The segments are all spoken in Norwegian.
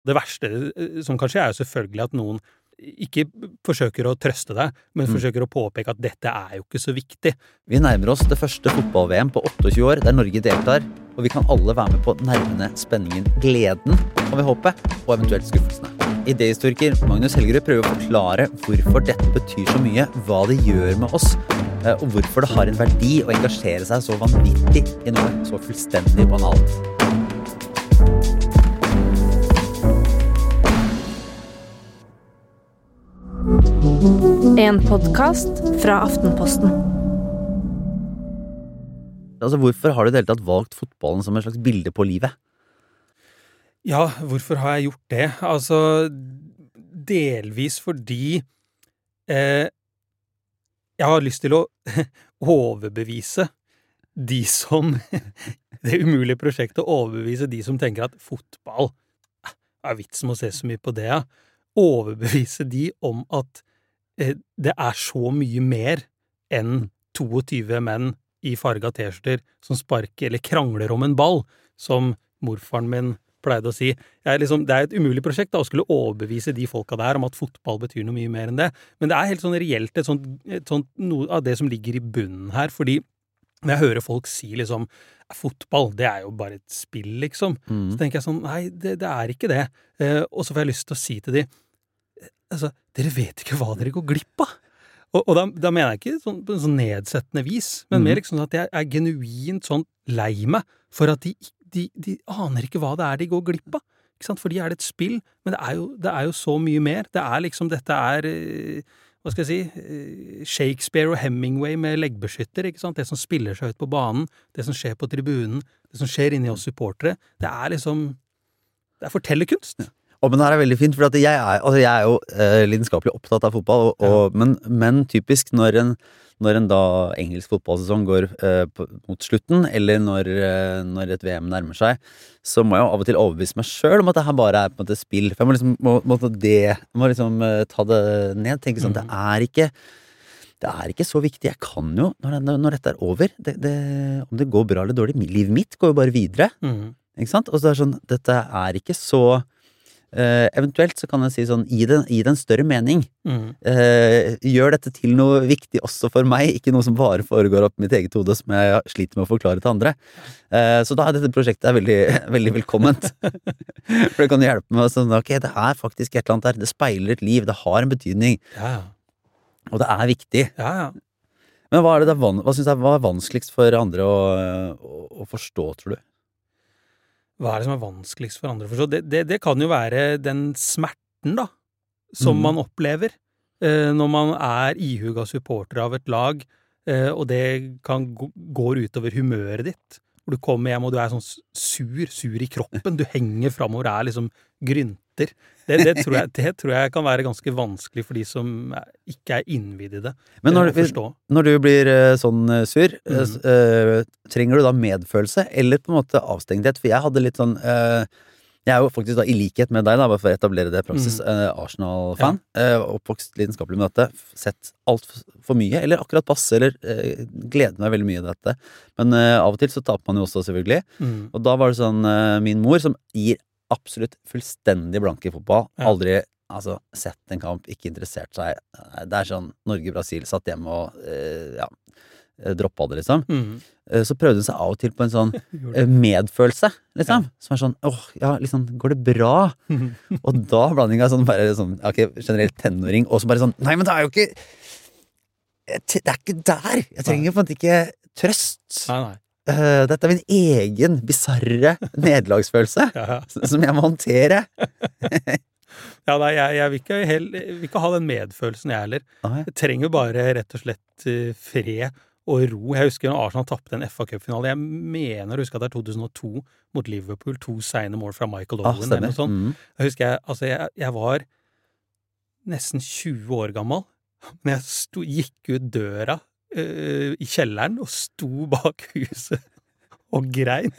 Det verste som kanskje jo selvfølgelig at noen ikke forsøker å trøste deg, men forsøker å påpeke at dette jo ikke så viktig. Vi nærmer oss det første fotball-VM på 28 år, der Norge deltar, og vi kan alle være med på nervene, spenningen, gleden, kan vi håpe, og eventuelt skuffelsene. Idéhistoriker Magnus Helgerud prøver å forklare hvorfor dette betyr så mye, hva det gjør med oss, og hvorfor det har en verdi å engasjere seg så vanvittig i noe så fullstendig banalt. En podcast fra Aftenposten. Altså, hvorfor har du i det hele tatt valgt fotballen som en slags bilde på livet? Ja, hvorfor har jeg gjort det? Altså, delvis fordi jeg har lyst til å overbevise de som det umulige prosjektet å overbevise de som tenker at fotball vits med å se så mye på det, ja. Overbevise de om at det så mye mer enn 22 menn i farga T-skjorter som sparker eller krangler om en ball, som morfaren min pleide å si. Det et umulig prosjekt da, å skulle overbevise de folka der om at fotball betyr noe mye mer enn det. Men det helt sånn reelt et sånt, noe av det som ligger i bunnen her, fordi når jeg hører folk si liksom, fotball, det jo bare et spill, liksom. Så tenker jeg sånn, nei, det ikke det. Og så får jeg lyst til å si til de, altså, dere vet ikke hva dere går glipp av. Og da mener jeg ikke på en sånn nedsettende vis, men mer liksom at jeg genuint sånn lei meg for at de aner ikke hva det de går glipp av. Ikke sant? For de det et spill, men det jo så mye mer. Det liksom, dette hva skal jeg si, Shakespeare og Hemingway med leggbeskytter, ikke sant? Det som spiller seg ut på banen, det som skjer på tribunen, det som skjer inni oss supportere, det liksom, det fortellerkunst. Men det her veldig fint, for at jeg jo lidenskapelig opptatt av fotball, men typisk når en da engelsk fotballsesong går mot slutten, eller når et VM nærmer seg, så må jeg jo av og til overbevise meg selv om at det her bare på en måte spill. For jeg må liksom ta det ned, tenke sånn, det ikke så viktig. Jeg kan jo, når dette over, om det går bra eller dårlig, livet mitt går jo bare videre. Ikke sant? Og så det sånn, dette ikke så eventuelt så kan jeg si sånn i den større mening gjør dette til noe viktig også for meg, ikke noe som bare foregår opp i mitt eget hode som jeg sliter med å forklare til andre, så da dette prosjektet veldig, veldig velkomment. For det kan hjelpe meg sånn, ok, det faktisk et eller annet der, det speiler et liv, det har en betydning, og det viktig. Men hva synes jeg var vanskeligst for andre å forstå, tror du? Hva det som vanskeligst for andre å forstå? Det kan jo være den smerten da, som man opplever når man ihuga supporter av et lag, og det går utover humøret ditt. Hvor du kommer hjem og du sånn sur i kroppen, du henger fremover, liksom grynter. Det tror jeg kan være ganske vanskelig for de som ikke innvidd i det. Men når du blir sånn sur, trenger du da medfølelse, eller på en måte avstengthet? For jeg hadde litt sånn, jeg jo faktisk da i likhet med deg da, bare for å etablere det praksis, Arsenal-fan, oppvokst lidenskapelig med dette, sett alt for mye, eller akkurat passe, eller gleder meg veldig mye i dette. Men av og til så taper man jo også selvfølgelig, og da var det sånn, min mor som gir absolutt fullstendig blanke i fotball, aldri sett en kamp, ikke interessert seg. Det sånn Norge-Brasil satt hjemme og droppa det liksom. Så prøvde hun seg av og til på en sånn medfølelse, liksom. Som sånn, liksom, går det bra? Og da blanding av sånn, bare sånn, ok, generelt tenåring, og så bare sånn, nei, men det jo ikke det ikke der! Jeg trenger på en måte ikke trøst. Nei. Dette min egen bizarre nederlagsfølelse som jeg må håndtere. Nei, jeg vil ikke ha den medfølelsen jeg heller. Jeg trenger bare rett og slett fred og ro. Jeg husker når Arsenal tappte en FA Cup-finale. Jeg mener å huske at det 2002 mot Liverpool, 2 sene mål fra Michael Owen eller noe sånt. Jeg husker jeg var nesten 20 år gammel, men jeg gikk ut døra i kjelleren og sto bak huset og grein.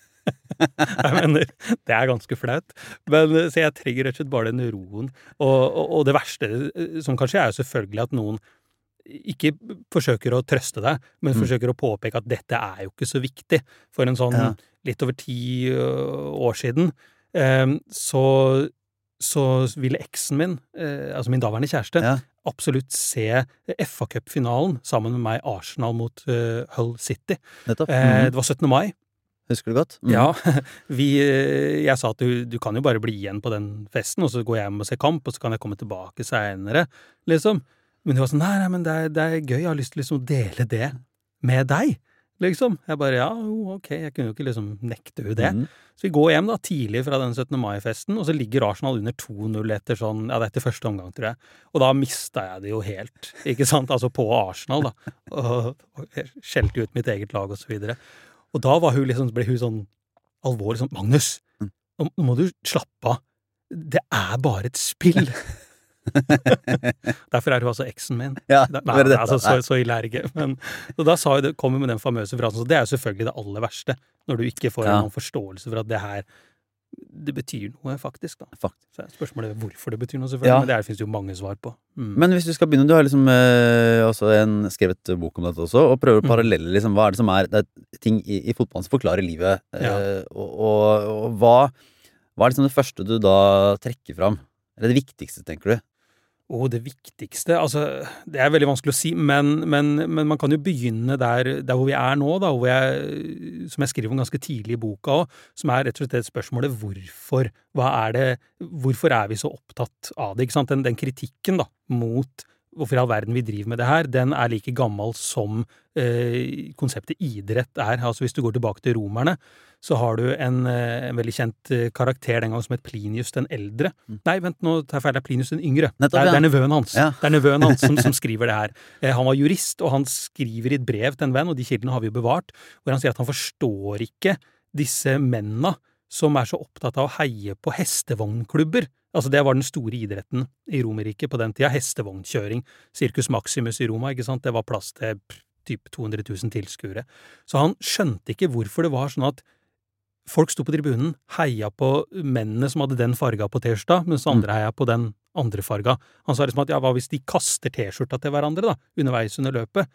Jeg mener, det ganske flaut. Men, så jeg trenger rett og slett bare den roen. Og det verste, som kanskje jo selvfølgelig at noen ikke forsøker å trøste deg, men forsøker å påpeke at dette jo ikke så viktig. For en sånn litt over 10 år siden, så ville eksen min, altså min daværende kjæreste, absolutt se FA Cup-finalen sammen med meg Arsenal mot Hull City. Nettopp. Det var 17. mai. Husker du godt? Ja, jeg sa at du kan jo bare bli igjen på den festen, og så går jeg hjem og ser kamp, og så kan jeg komme tilbake senere, liksom. Men hun var sånn, nei, men det er gøy, jeg har lyst til liksom å dele det med deg, liksom. Jeg bare, ok, jeg kunne jo ikke liksom nekte hun det. Så vi går hjem da, tidlig fra den 17. mai-festen, og så ligger Arsenal under 2-0 etter sånn, det er etter første omgang, tror jeg. Og da mistet jeg det jo helt, ikke sant? Altså på Arsenal da, og skjelte ut mitt eget lag og så videre. Og da var hun liksom, ble hun sånn alvorlig sånn, Magnus, nå må du slappe av. Det er bare et spill. Derfor er hun altså eksen min. Ja, nei, altså, så ille er det ikke. Men, så da kom hun med den famøse frasen, så det er jo selvfølgelig det aller verste, når du ikke får noen forståelse for at det her, det betyr noe faktisk da. Så spørsmålet er hvorfor det betyr noe selvfølgelig, men det finnes jo mange svar på. Men hvis du skal begynne, du har liksom også skrevet bok om dette også, og prøver paralleller, liksom, hva er det som det er ting i fotballen som forklarer livet, og hva er liksom det første du da trekker fram? Eller det viktigste, tenker du? Det viktigste, altså, det er veldig vanskelig å si, men man kan jo begynne der hvor vi er nå, da, som jeg skriver om ganske tidlig i boka også, som er rett og slett det spørsmålet hvorfor, hvorfor er vi så opptatt av det, ikke sant? Den kritikken da, mot hvorfor i all verden vi driver med det her, den er like gammel som konseptet idrett er. Altså hvis du går tilbake til romerne, så har du en veldig kjent karakter den gang som het Plinius den eldre. Nei, vent, nå tar jeg feil, det er Plinius den yngre. Det er nevøen hans. Ja. Det er nevøen hans som skriver det her. Han var jurist, og han skriver i et brev til en venn, og de kildene har vi jo bevart, hvor han sier at han forstår ikke disse mennene som er så opptatt av å heie på hestevognklubber. Altså det var den store idretten i Romerriket på den tida, hestevognskjøring, Circus Maximus i Roma, ikke sant? Det var plass til typ 200 000 tilskuere. Så han skjønte ikke hvorfor det var sånn at folk sto på tribunen, heia på mennene som hadde den farga på T-skjorta, mens andre heia på den andre farga. Han sa liksom at hva hvis de kaster T-skjorta til hverandre da, underveis under løpet?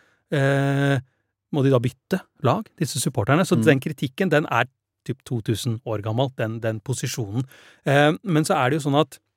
Må de da bytte lag, disse supporterne? Så den kritikken, den er typ 2000 år gammel, den posisjonen. Men så er det jo sånn at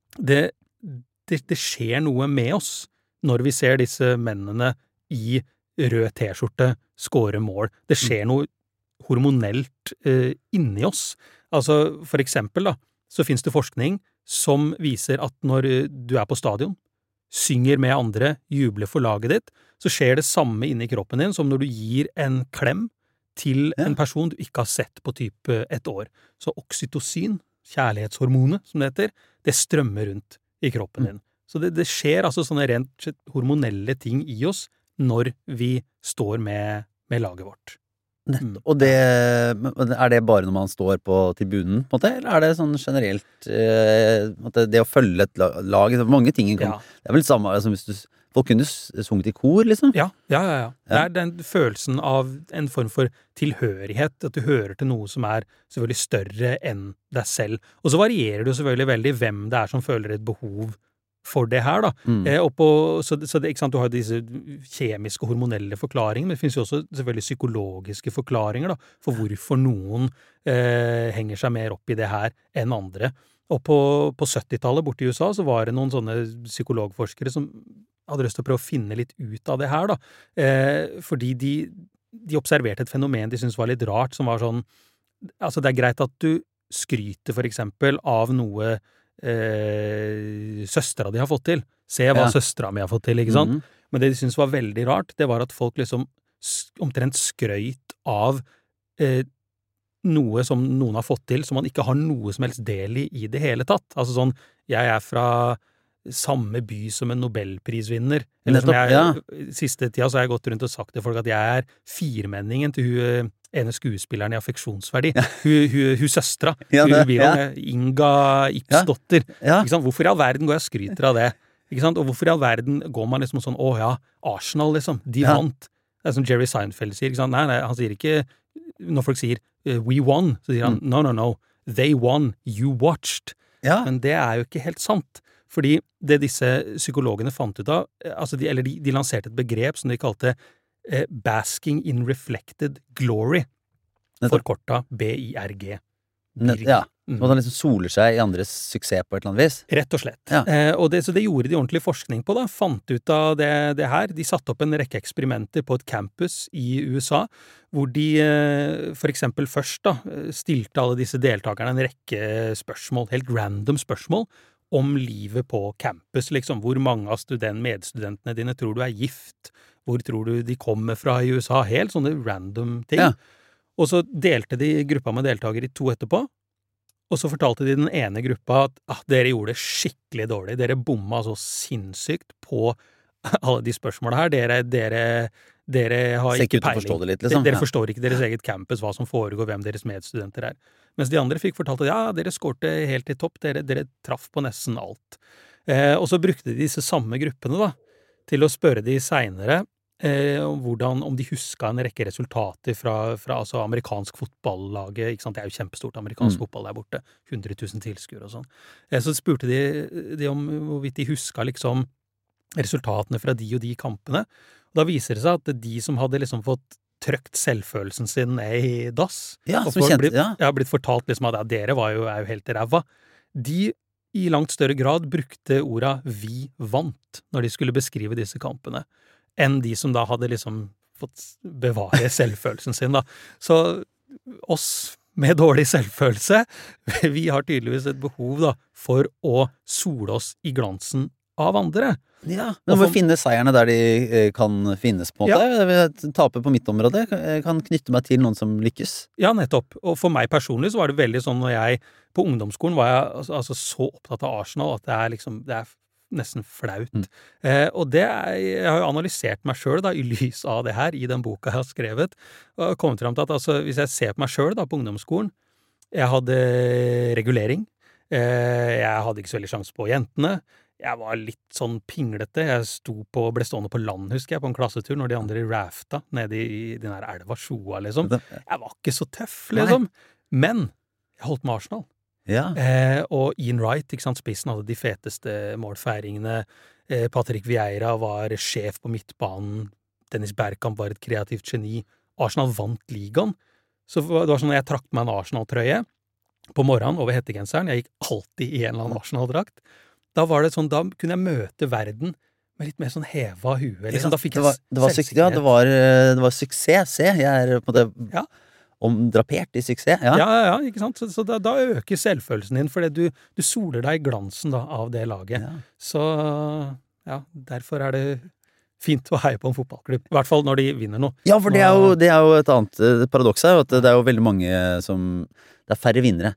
det skjer noe med oss når vi ser disse mennene i rød T-skjorte skåre mål. Det skjer noe hormonelt inni oss. Altså, for eksempel da, så finnes det forskning som viser at når du er på stadion, synger med andre, jubler for laget ditt, så skjer det samme inni kroppen din som når du gir en klem til en person du ikke har sett på type et år. Så oksytocin, kjærlighetshormonet som det heter, det strømmer rundt i kroppen din. Så det skjer altså sånne rent hormonelle ting i oss når vi står med laget vårt. Og er det bare når man står på tribunen, på en måte, eller er det sånn generelt det å følge et lag, mange ting det er vel samme som hvis folk kunne sunget i kor, liksom? Ja. Det er den følelsen av en form for tilhørighet, at du hører til noe som er selvfølgelig større enn deg selv. Og så varierer det jo selvfølgelig veldig hvem det er som føler et behov for det her, da. Så det, ikke sant, du har disse kjemiske og hormonelle forklaringer, men det finnes jo også selvfølgelig psykologiske forklaringer, da, for hvorfor noen henger seg mer opp i det her enn andre. Og på 70-tallet borte i USA så var det noen sånne psykologforskere som hadde lyst til å prøve å finne litt ut av det her, da. Fordi de observerte et fenomen de syntes var litt rart, som var sånn, altså det er greit at du skryter for eksempel av noe søstera de har fått til. Se hva søstera mi har fått til, ikke sant? Men det de syntes var veldig rart, det var at folk liksom omtrent skrøyt av noe som noen har fått til, som man ikke har noe som helst del i det hele tatt. Altså sånn, jeg er fra samme by som en Nobelprisvinner. Eller som siste tida så har jeg gått rundt og sagt til folk at jeg er firmenningen til ene skuespilleren i Affeksjonsverdi. Hun søstra. Inga Ipsdotter. Ikke sant? Hvorfor i all verden går jeg og skryter av det? Ikke sant? Og hvorfor i all verden går man liksom sånn, Arsenal liksom, de vant. Det er som Jerry Seinfeld sier, ikke sant? Nei, han sier ikke, når folk sier we won, så sier han no, they won, you watched. Men det er jo ikke helt sant. Fordi det disse psykologene fant ut av, altså de lanserte et begrep som de kalte basking in reflected glory, forkorta BIRG. Ja, og han liksom soler seg i andres suksess på et eller annet vis. Rett og slett. Ja. Så det gjorde de ordentlig forskning på, da. Fant ut av det her. De satte opp en rekke eksperimenter på et campus i USA, hvor de for eksempel først da stilte alle disse deltakerne en rekke spørsmål, helt random spørsmål, om livet på campus, liksom. Hvor mange av medstudentene dine tror du er gift? Hvor tror du de kommer fra i USA? Helt sånne random ting. Ja. Og så delte de gruppa med deltakere i 2 etterpå, og så fortalte de den ene gruppa at dere gjorde det skikkelig dårlig, dere bomma så sinnssykt på alle de spørsmålene her, dere har ikke peiling. Litt, liksom. Dere forstår ikke deres eget campus, hva som foregår, hvem deres medstudenter er. Mens de andre fikk fortalt at dere skårte helt i topp, dere traff på nesten alt. Og så brukte de disse samme gruppene da, til å spørre de senere om de huska en rekke resultater fra altså amerikansk fotballaget, ikke sant, det er jo kjempestort amerikansk fotball der borte, 100 000 tilskuere og sånn. Så spurte de om hvorvidt de huska liksom resultatene fra de og de kampene. Og da viser det seg at de som hadde liksom fått trøkt selvfølelsen sin ned i dass, blitt fortalt liksom at dere er jo helt ræva, de i langt større grad brukte orda «vi vant» når de skulle beskrive disse kampene, enn de som da hadde liksom fått bevare selvfølelsen sin da. Så oss med dårlig selvfølelse, vi har tydeligvis et behov da for å sole oss i glansen av andre. Ja, men hvor finne seierne der de kan finnes på en måte? Jeg taper på mitt område, kan knytte meg til noen som lykkes. Ja, nettopp. Og for meg personlig så var det veldig sånn når jeg på ungdomsskolen var jeg altså så opptatt av Arsenal at det er nesten flaut. Og jeg har jo analysert meg selv da, i lys av det her, i den boka jeg har skrevet, og kommet frem til at altså, hvis jeg ser på meg selv da, på ungdomsskolen, jeg hadde regulering, jeg hadde ikke så veldig sjanse på jentene, jeg var litt sånn pinglete, jeg ble stående på land, husker jeg, på en klassetur, når de andre rafta nede i den her elva Sjoa, liksom. Jeg var ikke så tøff, liksom. Men jeg holdt med Arsenal. Ja. Og Ian Wright, ikke sant, spissen hadde de feteste målfeiringene, Patrick Vieira var sjef på midtbanen, Dennis Bergkamp var et kreativt geni, Arsenal vant ligaen, så det var sånn at jeg trakk meg en Arsenal-trøye på morgenen over hettegenseren, jeg gikk alltid i en eller annen Arsenal-drakt, da var det sånn, da kunne jeg møte verden med litt mer sånn heva hue, liksom. Da fikk jeg selvsikkerhet. Det var suksess, jeg er på det... Ja. Omdrapert i suksess, ja. Ja, ikke sant? Så da øker selvfølelsen din, fordi du soler deg i glansen da, av det laget. Ja. Så derfor er det fint å heie på en fotballklubb, i hvert fall når de vinner noe. Ja, for det er jo et annet paradoks her, at det er jo veldig mange det er færre vinnere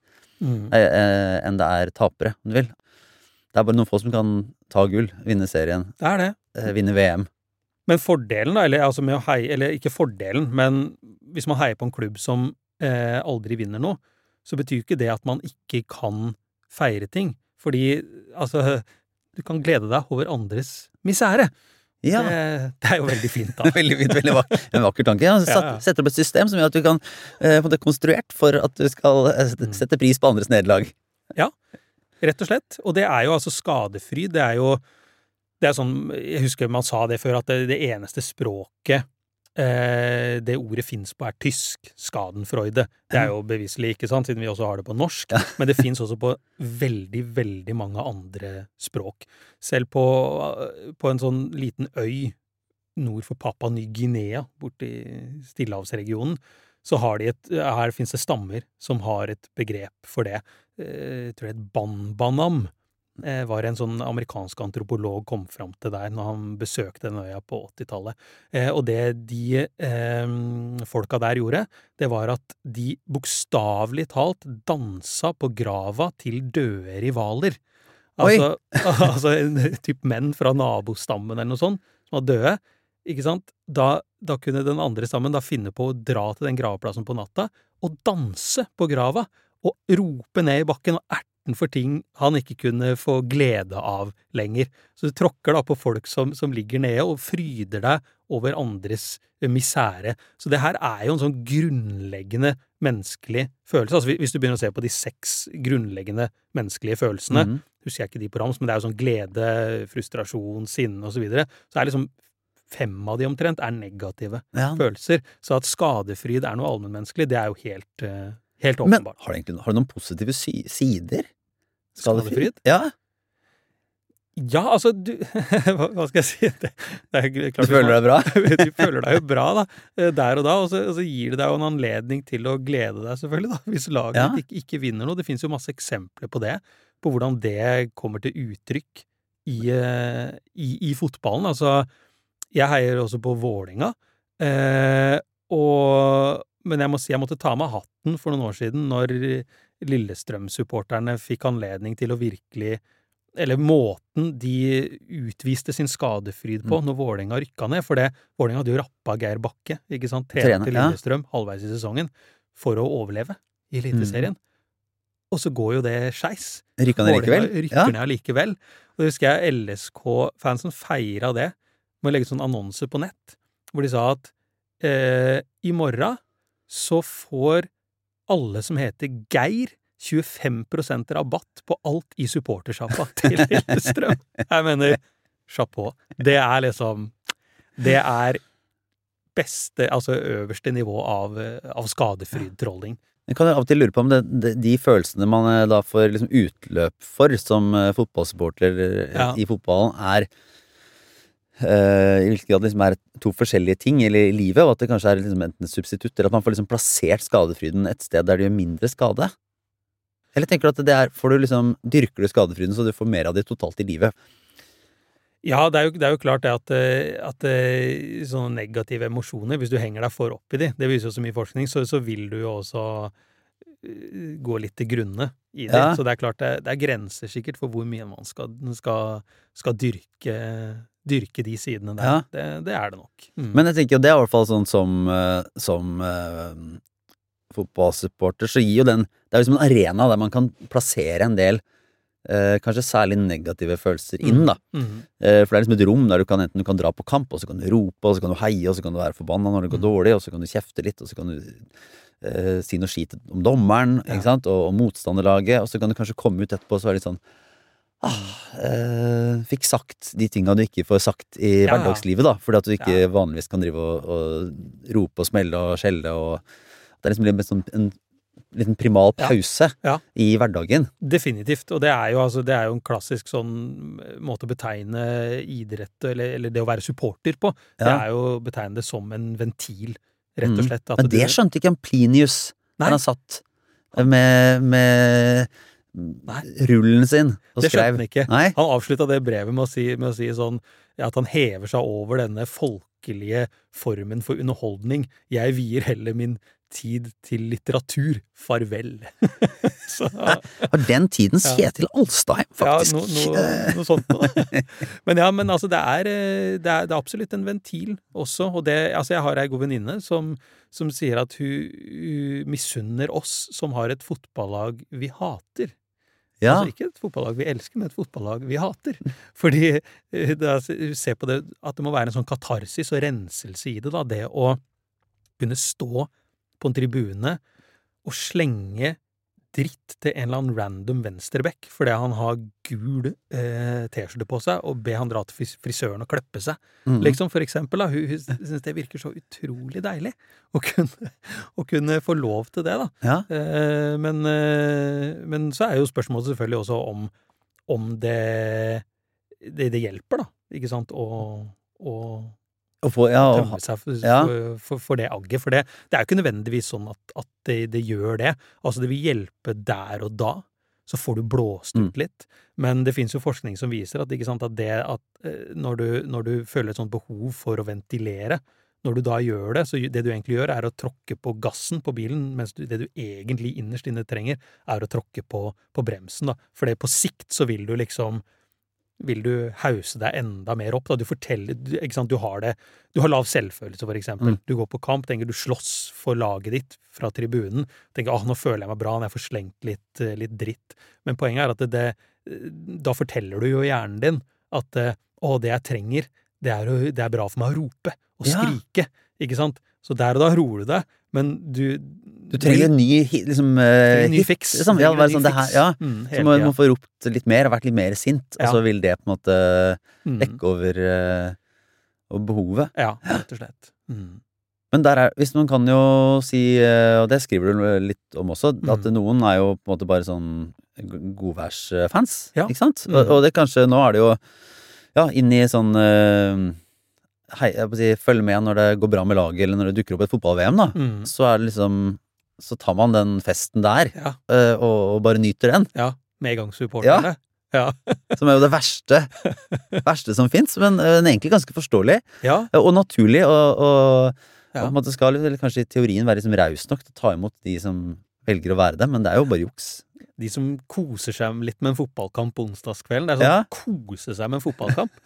enn det er tapere, om du vil. Det er bare noen få som kan ta gull, vinne serien. Det er det. Vinne VM. Men fordelen da, altså med å heie, eller ikke fordelen, men hvis man heier på en klubb som aldri vinner noe, så betyr ikke det at man ikke kan feire ting. Fordi, altså, du kan glede deg over andres misære. Ja. Det er jo veldig fint da. Veldig fint, veldig en vakker tanke. Ja. Setter opp et system som gjør at du kan, det er konstruert for at du skal sette pris på andres nederlag. Ja, rett og slett. Og det er jo altså skadefryd, det er sånn, jeg husker man sa det før, at det eneste språket det ordet finnes på er tysk, Schadenfreude. Det er jo beviselig ikke sant, siden vi også har det på norsk, men det finnes også på veldig, veldig mange andre språk. Selv på en sånn liten øy nord for Papua Ny-Guinea, borte i Stillehavsregionen, så her finnes det stammer som har et begrep for det. Jeg tror det er et banbanam. Var en sånn amerikansk antropolog kom fram til der når han besøkte den øya på 80-tallet. Og det de folka der gjorde, det var at de bokstavelig talt dansa på grava til døde rivaler. Altså en typ menn fra nabostammen eller noe sånt, som var døde, ikke sant? Da kunne den andre stammen da finne på å dra til den gravplassen på natta og danse på grava, og rope ned i bakken og for ting han ikke kunne få glede av lenger. Så du tråkker da på folk som ligger nede og fryder deg over andres misære. Så det her er jo en sånn grunnleggende menneskelig følelse. Altså hvis du begynner å se på de 6 grunnleggende menneskelige følelsene, husker jeg ikke de på rams, men det er jo sånn glede, frustrasjon, sinne og så videre, så er liksom 5 av de omtrent er negative følelser. Så at skadefryd er noe allmennmenneskelig, det er jo helt Helt Men åpenbart. har du noen positive sider? Skadefrihet? Ja, Ja, altså, hva skal jeg si? Det er du klart føler deg bra? Du føler deg jo bra, da, der og da, og så gir det deg jo en anledning til å glede deg, selvfølgelig, da, hvis laget Ja. ditt ikke vinner noe. Det finnes jo masse eksempler på det, på hvordan det kommer til uttrykk i fotballen. Altså, jeg heier også på Vålinga, men jeg må si jeg måtte ta med hatten for noen år siden når Lillestrøm-supporterne fikk anledning til å virkelig, eller måten de utviste sin skadefryd på når Vålinga rykka ned, for Vålinga hadde jo rappa Geir Bakke, ikke sant, trener til ja. Lillestrøm halvveis i sesongen, for å overleve i Eliteserien. Og så går jo det skeis. Rykka ned likevel? Vålerenga rykker ned likevel. Og det husker jeg LSK-fansen feira det med å legge sånn annonse på nett, hvor de sa at i morgen så får alle som heter Geir 25% rabatt på alt i supportersjappa til Lillestrøm. Jeg mener, chapeau. Det er liksom, det er beste, altså øverste nivå av skadefryd-trolling. Jeg kan av og til lure på om de følelsene man da får liksom utløp for som fotballsupporter i fotballen i hvilken grad liksom to forskjellige ting i livet, og at det kanskje liksom enten et substitutt, eller at man får liksom plassert skadefryden et sted der det gjør mindre skade. Eller tenker du at dyrker du skadefryden så du får mer av det totalt i livet? Ja, det er jo klart det at sånne negative emosjoner, hvis du henger deg for opp i det viser jo så mye forskning, så vil du jo også gå litt til grunne i det. Så det er klart det er grenser sikkert for hvor mye man skal dyrke de sidene der. Det er det nok. Men jeg tenker jo det er i hvert fall sånn som fotballsupporter, så gir jo det er liksom en arena der man kan plassere en del kanskje særlig negative følelser inn da. For det er liksom et rom der du kan dra på kamp, og så kan du rope, og så kan du heie, og så kan du være forbanna når det går dårlig, og så kan du kjefte litt, og så kan du si noe skit om dommeren, ikke sant, og motstanderlaget, og så kan du kanskje komme ut etterpå og så være litt sånn fikk sagt de tingene du ikke får sagt i hverdagslivet da, fordi at du ikke vanligvis kan drive og rope og smelle og skjelle, og det er liksom en liten primal pause i hverdagen. Definitivt, og det er jo en klassisk sånn måte å betegne idrett, eller det å være supporter på. Det er jo å betegne det som en ventil, rett og slett. Men det skjønte ikke Plinius når han satt med rullen sin og skrev. Det skjønte han ikke. Nei? Han avsluttet det brevet med å si sånn, at han hever seg over denne folkelige formen for underholdning. Jeg vier heller min tid til litteratur. Farvel. Var den tidens Kjetil Alstheim, faktisk. Ja, noe sånt. Men altså, det er absolutt en ventil også, og jeg har ei god venninne som sier at hun misunner oss som har et fotballag vi hater. Altså ikke et fotballag vi elsker, men et fotballag vi hater. Fordi se på det, at det må være en sånn katarsis og renselse i det, da, det å kunne stå på en tribune og slenge dritt til en eller annen random venstreback fordi han har gul t-skjorte på seg, og be han dra til frisøren og klippe seg. Liksom, for eksempel, da, hun synes det virker så utrolig deilig å kunne få lov til det, da. Men så er jo spørsmålet selvfølgelig også om det hjelper, da, ikke sant, tømme seg for det agget, for det er jo ikke nødvendigvis sånn at det gjør det. Altså det vil hjelpe der og da, så får du blåst ut litt, men det finnes jo forskning som viser at, ikke sant, at når du føler et sånt behov for å ventilere, når du da gjør det, så det du egentlig gjør er å tråkke på gassen på bilen, mens det du egentlig innerst inne trenger er å tråkke på bremsen, da. For det på sikt så vil du hause deg enda mer opp, da. Du forteller, ikke sant, du har lav selvfølelse, for eksempel. Du går på kamp, tenker du slåss for laget ditt fra tribunen, tenker, nå føler jeg meg bra når jeg får slengt litt dritt. Men poenget er at da forteller du jo hjernen din at, det jeg trenger, det er bra for meg å rope og skrike, ikke sant? Så der og da roer du deg, men du trenger en ny ny fiks. Så må man få ropt litt mer og vært litt mer sint, og så vil det på en måte dekke over behovet. Ja, rett og slett. Men hvis man kan jo si, og det skriver du litt om også, at noen jo på en måte bare sånn godværsfans, ikke sant? Og det kanskje, nå det jo, inn I sånn, jeg må si, følg med når det går bra med laget, eller når det dukker opp et fotball-VM da, så det liksom, så tar man den festen der, og bare nyter den. Ja, medgangssupporterne. Ja. Som jo det verste som finnes, men egentlig ganske forståelig, og naturlig, og på en måte skal kanskje I teorien være liksom raus nok til å ta imot de som velger å være det, men det jo bare juks. De som koser seg litt med en fotballkamp på onsdagskvelden, det sånn kose seg med en fotballkamp.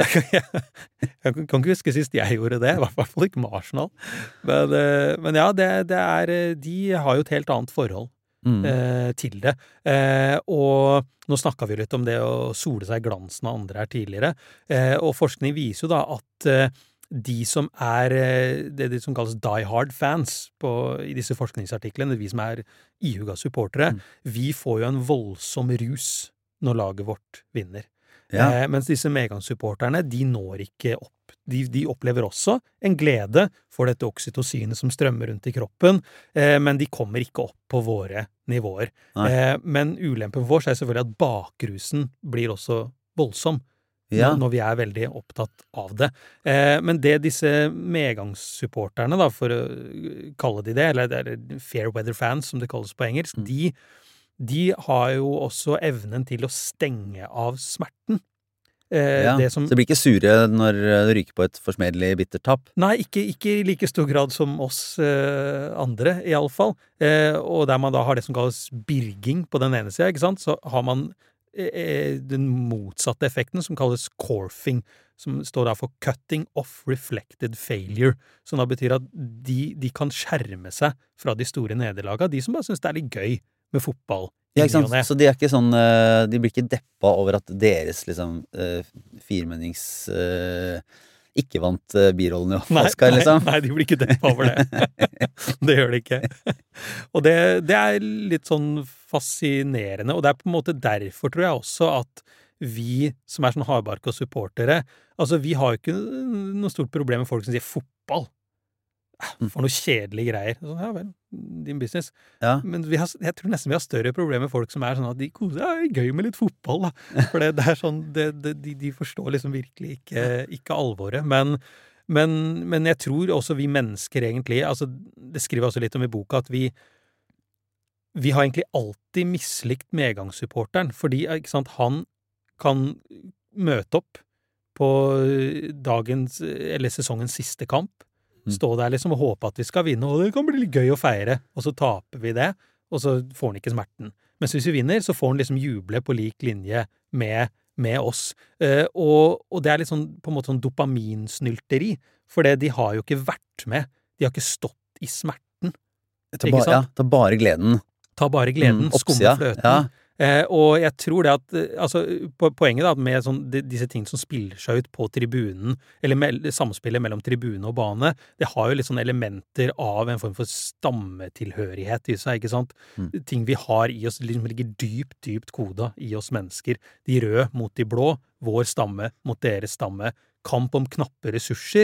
Jeg kan ikke huske sist jeg gjorde det, I hvert fall ikke med Arsenal. Men ja, de har jo et helt annet forhold til det. Og nå snakket vi litt om det å sole seg I glansen av andre her tidligere, og forskning viser jo da at de som det som kalles die hard fans I disse forskningsartiklene, vi som ihuga supportere, vi får jo en voldsom rus når laget vårt vinner. Mens disse medgangssupporterne, de når ikke opp. De opplever også en glede for dette oksytocinet som strømmer rundt I kroppen, men de kommer ikke opp på våre nivåer. Men ulempen for oss selvfølgelig at bakrusen blir også voldsom. Når vi veldig opptatt av det. Men det disse medgangssupporterne, da, for å kalle de det, eller fair weather fans, som det kalles på engelsk, de har jo også evnen til å stenge av smerten. Så det blir ikke sure når du ryker på et forsmedelig bittertapp? Nei, ikke I like stor grad som oss andre, I alle fall. Og der man da har det som kalles birging på den ene siden, ikke sant? Så har man den motsatte effekten som kalles corfing, som står der for cutting off reflected failure, som da betyr at de kan skjerme seg fra de store nederlagene, de som bare synes det litt gøy med fotball. Ja, ikke sant? Så de ikke sånn, de blir ikke deppa over at deres liksom firmennings ikke vant birollen I Oscar, liksom? Nei, de blir ikke deppa over det. Det gjør de ikke. Og det litt sånn fascinerende, og det på en måte derfor tror jeg også at vi som sånn hardbarka supportere, altså vi har jo ikke noe stort problem med folk som sier fotball. For noe kjedelige greier. Så, ja vel, din business. Men jeg tror nesten vi har større problemer med folk som sånn at de koser seg, gøy med litt fotball, da. For det sånn, de forstår liksom virkelig ikke alvoret. Men jeg tror også vi mennesker egentlig, altså det skriver jeg også litt om I boka, at vi har egentlig alltid mislikt medgangssupporteren, fordi ikke sant, han kan møte opp på dagens, eller sesongens siste kamp, stå der liksom og håpe at vi skal vinne, og det kan bli litt gøy å feire, og så taper vi det, og så får han ikke smerten. Mens hvis vi vinner, så får han liksom juble på lik linje med oss. Og det litt sånn, på en måte sånn dopaminsnylteri, for de har jo ikke vært med, de har ikke stått I smerten. Ta bare gleden. Ta bare gleden, skumme fløten. Og jeg tror det at, altså, poenget da, med sånn, disse ting som spiller seg ut på tribunen, eller samspillet mellom tribune og bane, det har jo litt sånne elementer av en form for stammetilhørighet I seg, ikke sant? Ting vi har I oss, liksom ligger dypt koda I oss mennesker. De røde mot de blå, vår stamme mot deres stamme, kamp om knappe ressurser.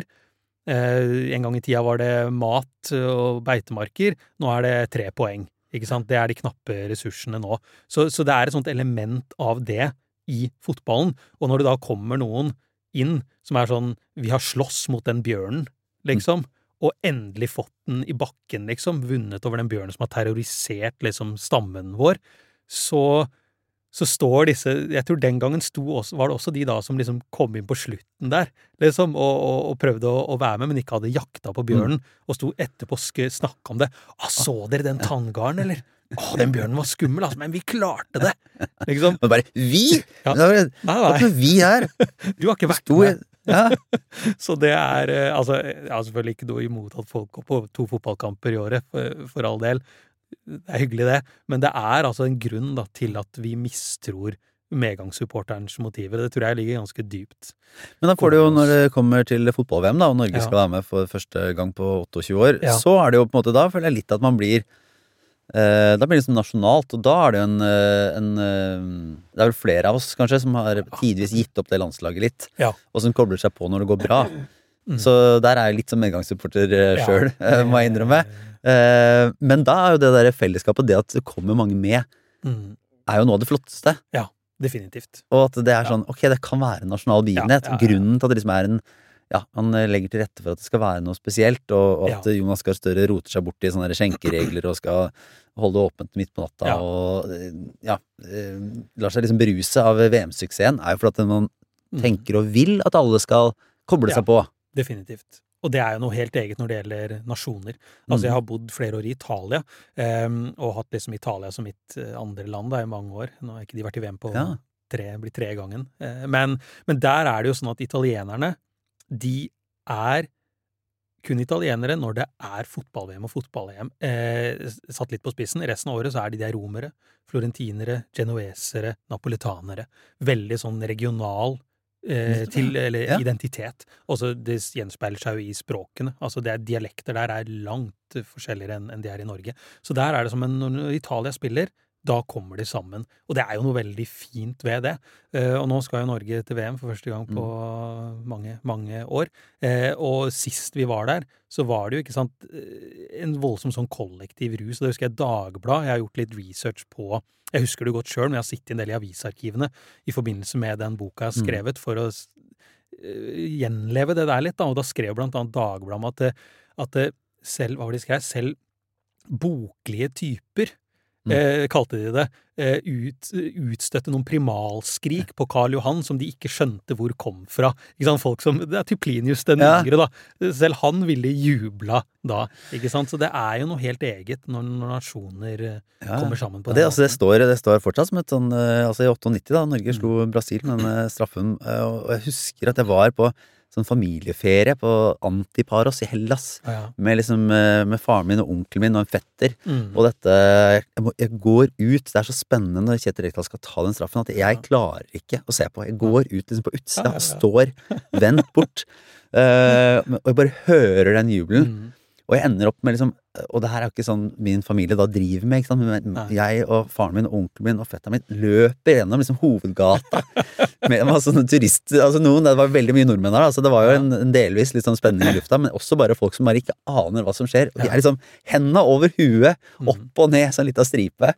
En gang I tida var det mat og beitemarker, nå det 3 poeng. Ikke sant? Det de knappe ressursene nå. Så det et sånt element av det I fotballen, og når det da kommer noen inn som sånn, vi har slåss mot den bjørnen, liksom, og endelig fått den I bakken, liksom, vunnet over den bjørnen som har terrorisert, liksom, stammen vår, så står disse, jeg tror den gangen var det også de da som liksom kom inn på slutten der, liksom, og prøvde å være med, men ikke hadde jakta på bjørnen, og sto etterpå og snakket om det. Så dere den tanngarden, eller? Den bjørnen var skummel, altså, men vi klarte det! Liksom. Men bare, vi? Ja. Nei. Vi her? Du har ikke vært med. Ja. Så det altså, jeg har selvfølgelig ikke noe imot at folk går på 2 fotballkamper I året, for all del. Det hyggelig det, men det altså en grunn da, til at vi mistror medgangssupporterens motiver. Det tror jeg ligger ganske dypt. Men da får du jo, når det kommer til fotball-VM da, og Norge skal være med for første gang på 28 år, så det jo på en måte, da føler jeg litt at man blir da blir det liksom nasjonalt, og da det jo det vel flere av oss kanskje som har tidvis gitt opp det landslaget litt, og som kobler seg på når det går bra. Så der jeg litt som medgangssupporter selv, Ja. må jeg innrømme. Men da jo det der fellesskapet, det at det kommer mange med, jo noe av det flotteste. Ja, definitivt. Og at det sånn, ok, det kan være en nasjonal begivenhet. Ja. Grunnen til at det liksom han legger til rette for at det skal være noe spesielt, og at Jonas Gahr Støre roter seg bort i sånne der skjenkeregler og skal holde åpent midt på natta, og lar seg liksom beruse av VM-suksessen, jo for at man tenker og vil at alle skal koble seg på. Definitivt. Og det jo noe helt eget når det gjelder nasjoner. Altså, jeg har bodd flere år i Italia, og hatt liksom Italia som mitt andre land da, i mange år. Nå har ikke de vært i VM på blir 3 gangen. Men der det jo sånn at italienerne, de kun italienere når det fotball-VM og fotball-EM. Satt litt på spissen. Resten av året så de romere, florentinere, genovesere, napolitanere. Veldig sånn regional identitet. Også det gjenspeiler seg jo i språkene. Altså dialekter der langt forskjelligere enn de i Norge. Så der det som når Italia spiller, da kommer de sammen. Og det jo noe veldig fint ved det. Og nå skal jo Norge til VM for første gang på mange, mange år. Og sist vi var der, så var det jo, ikke sant, en voldsom sånn kollektiv rus. Og det husker jeg Dagblad. Jeg har gjort litt research på, jeg husker det godt selv, men jeg har sittet en del i avisarkivene i forbindelse med den boka jeg har skrevet for å gjenleve det der litt. Da. Og da skrev blant annet Dagblad om at selv, hva var det de skrev? Selv boklige typer, kalte de det, utstøtte noen primalskrik på Karl Johan som de ikke skjønte hvor kom fra. Ikke sant? Folk som, det Typlinius den yngre da. Selv han ville jubla da. Ikke sant? Så det jo noe helt eget når nasjoner kommer sammen på det. Altså det står fortsatt som et sånn, altså i 98 da, Norge slo Brasil med denne straffen, og jeg husker at jeg var på sånn familieferie på Antiparos i Hellas, med faren min og onkelen min og en fetter, og dette, jeg går ut, det så spennende når Kjetil Rekdal skal ta den straffen, at jeg klarer ikke å se på, jeg går ut liksom på utsida og står vendt bort, og jeg bare hører den jubelen, og jeg ender opp med og det her jo ikke sånn min familie da driver med, ikke sant? Men jeg og faren min og onkelen min og fetteren min løper gjennom hovedgata med sånne turister, altså det var veldig mye nordmenn der, altså det var jo en delvis litt sånn spenning i lufta, men også bare folk som bare ikke aner hva som skjer, og de hendene over huet, opp og ned, sånn litt av stripe,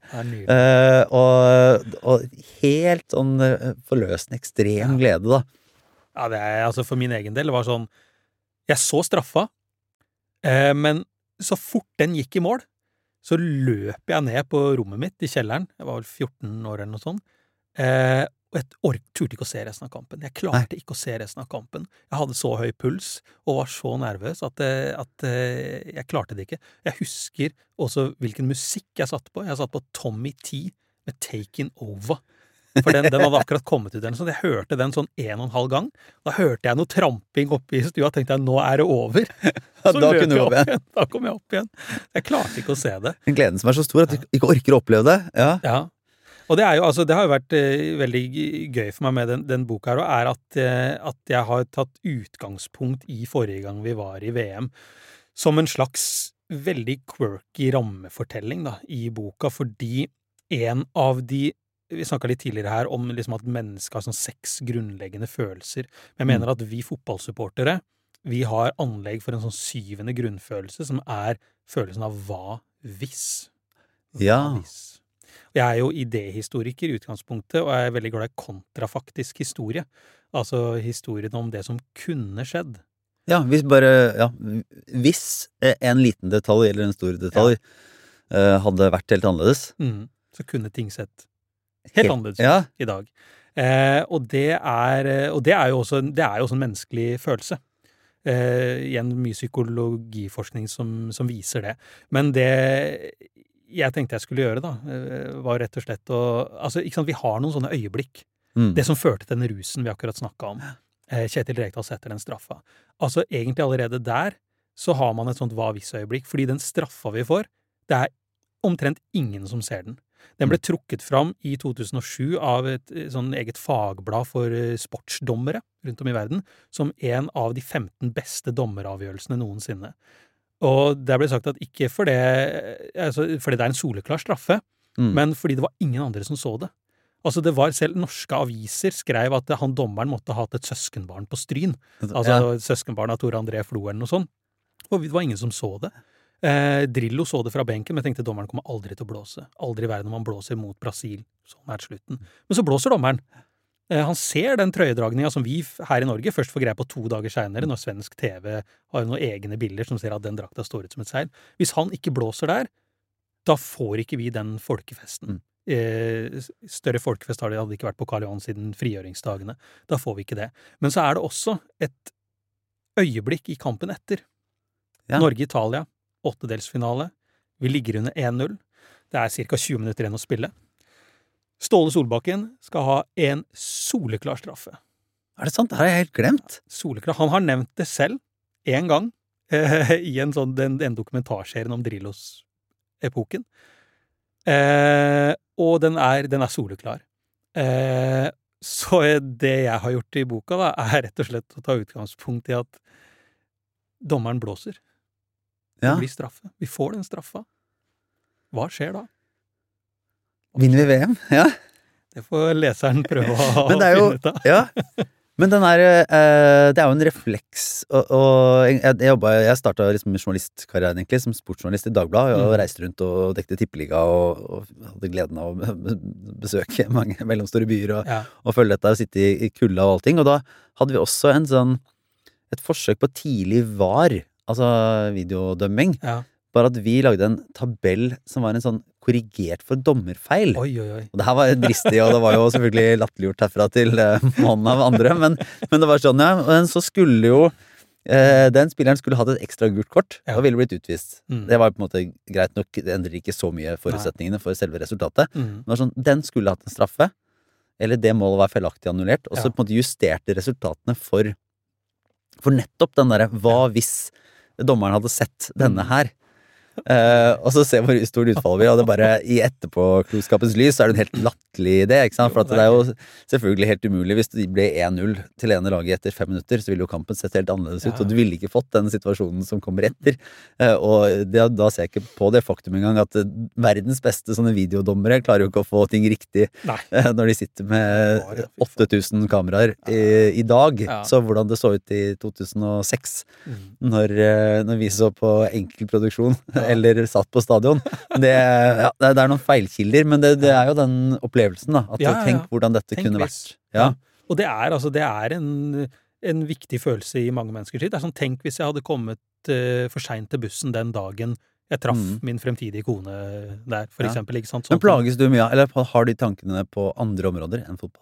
og helt sånn forløsende, ekstrem glede da. Ja, det altså for min egen del, det var sånn, jeg så straffa, men så fort den gikk i mål, så løp jeg ned på rommet mitt i kjelleren, jeg var vel 14 år eller noe sånt, og jeg turte ikke å se resten av kampen. Jeg klarte ikke å se resten av kampen. Jeg hadde så høy puls, og var så nervøs at jeg klarte det ikke. Jeg husker også hvilken musikk jeg satt på. Jeg satt på Tommy T med Taking Over. For den hadde akkurat kommet ut, så jeg hørte den sånn 1,5 gang. Da hørte jeg noe tramping oppe i stua, tenkte jeg, nå det over. Så da løp kunne du jeg opp igjen. Da kom jeg opp igjen. Jeg klarte ikke å se det. En gleden som så stor at du ikke orker å oppleve det. Ja. Og det jo, altså, det har jo vært veldig gøy for meg med den boka her, og at jeg har tatt utgangspunkt i forrige gang vi var i VM, som en slags veldig quirky rammefortelling da, i boka, fordi en av vi snakket litt tidligere her om at mennesker har sånn 6 grunnleggende følelser. Men jeg mener at vi fotballsupportere, vi har anlegg for en sånn 7. grunnfølelse, som følelsen av hva hvis. Ja. Hvis. Og jeg jo idéhistoriker i utgangspunktet, og jeg veldig glad i kontrafaktisk historie. Altså historien om det som kunne skjedd. Ja, hvis en liten detalj eller en stor detalj hadde vært helt annerledes. Så kunne ting sett helt annerledes i dag. Og det jo også en menneskelig følelse. Igjen mye psykologiforskning som viser det. Men det jeg tenkte jeg skulle gjøre da, var rett og slett altså, ikke sant, vi har noen sånne øyeblikk. Det som førte til den rusen vi akkurat snakket om. Kjetil Rekdal setter den straffa. Altså, egentlig allerede der så har man et sånt hva-hvis-øyeblikk, fordi den straffa vi får, det omtrent ingen som ser den. Den ble trukket fram i 2007 av et sånn eget fagblad for sportsdommere rundt om i verden, som en av de 15 beste dommeravgjørelsene noensinne. Og der ble sagt at ikke fordi det en soleklar straffe, men fordi det var ingen andre som så det. Altså, det var selv norske aviser skrev at han dommeren måtte ha hatt et søskenbarn på Stryn. Altså, et søskenbarn av Tore André Flo eller noe sånt. Og det var ingen som så det. Drillo så det fra benken, men jeg tenkte dommeren kommer aldri til å blåse. Aldri i verden om han blåser mot Brasil, sånn er slutten. Men så blåser dommeren. Han ser den trøyedragninga som vi her i Norge først får greie på 2 dager senere, når svensk TV har noen egne bilder som ser at den drakta står ut som et seil. Hvis han ikke blåser der, da får ikke vi den folkefesten. Større folkefest hadde ikke vært på Karl Johan siden frigjøringsdagene. Da får vi ikke det. Men så er det også et øyeblikk i kampen etter. Ja. Norge-Italia, 8-delsfinale. Vi ligger under 1-0. Det er ca. 20 minutter igjen å spille. Ståle Solbakken skal ha en soleklar straffe. Er det sant? Det har jeg helt glemt. Soleklar. Han har nevnt det selv en gang i en dokumentarserien om Drillos-epoken. Og den er soleklar. Så det jeg har gjort i boka da, er rett og slett å ta utgangspunkt i at dommeren blåser. Det blir straffe. Vi får den straffa. Hva skjer da? Vinner vi VM? Ja. Det får leseren prøve å finne ut av. Ja. Men det er jo en refleks, og jeg startet liksom med journalistkarrieren egentlig, som sportsjournalist i Dagbladet, og reiste rundt og dekte tippeliga, og hadde gleden av å besøke mange mellomstore byer, og følge dette og sitte i kulda og allting, og da hadde vi også et forsøk på tidlig VAR, altså videodømming, bare at vi lagde en tabell som var en sånn korrigert for dommerfeil. Oi. Og det her var dristig, og det var jo selvfølgelig latterliggjort herfra til mannen av andre, men det var sånn, men så skulle jo den spilleren skulle hatt et ekstra gult kort, og ville blitt utvist. Det var på en måte greit nok, det endrer ikke så mye forutsetningene for selve resultatet. Det var sånn, den skulle hatt en straffe, eller det målet var feilaktig annullert, og så på en måte justerte resultatene for nettopp den der, hva hvis dommeren hadde sett denne her? Og så se hvor stort utfall vi, og det bare i etterpåklokskapens lys så er det en helt latterlig idé, ikke sant? For at det er jo selvfølgelig helt umulig hvis det ble 1-0 til ene laget etter 5 minutter, så ville jo kampen sett helt annerledes ut, og du ville ikke fått den situasjonen som kommer etter. Og da ser jeg ikke på det faktum engang at verdens beste sånne videodommere klarer jo ikke å få ting riktig når de sitter med 8000 kameraer i dag. Så hvordan det så ut i 2006 når vi så på enkeltproduksjon eller satt på stadion. Det er noen feilkilder, men det er jo den opplevelsen da, at tenk hvordan dette kunne vært. Ja. Og det er en viktig følelse i mange menneskers tid. Det er sånn, tenk hvis jeg hadde kommet for sent til bussen den dagen jeg traff min fremtidige kone der, for eksempel, ikke sant? Men plages du mye, eller har du tankene på andre områder enn fotball?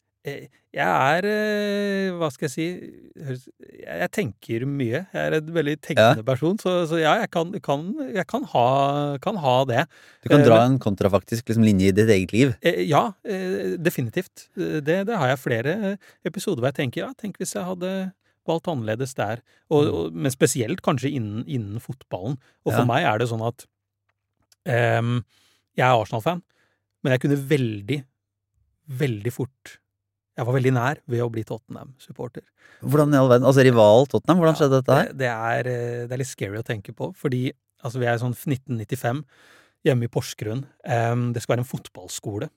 Jeg hva skal jeg si, jeg tenker mye. Jeg er en veldig tenkende person, så jeg kan ha det. Du kan dra en kontrafaktisk liksom, linje i ditt eget liv? Ja, definitivt. Det har jeg flere episoder hvor jeg tenker, tenk hvis jeg hadde valgt annerledes der. Men spesielt kanskje innen fotballen. Og for meg er det sånn at jeg er Arsenal-fan, men jeg kunne veldig, veldig fort jeg var veldig nær ved å bli Tottenham-supporter. Hvordan i all verden? Altså rival Tottenham? Hvordan skjedde dette her? Det er litt scary å tenke på, fordi altså, vi er sånn 1995 hjemme i Porsgrunn. Det skal være en fotballskole.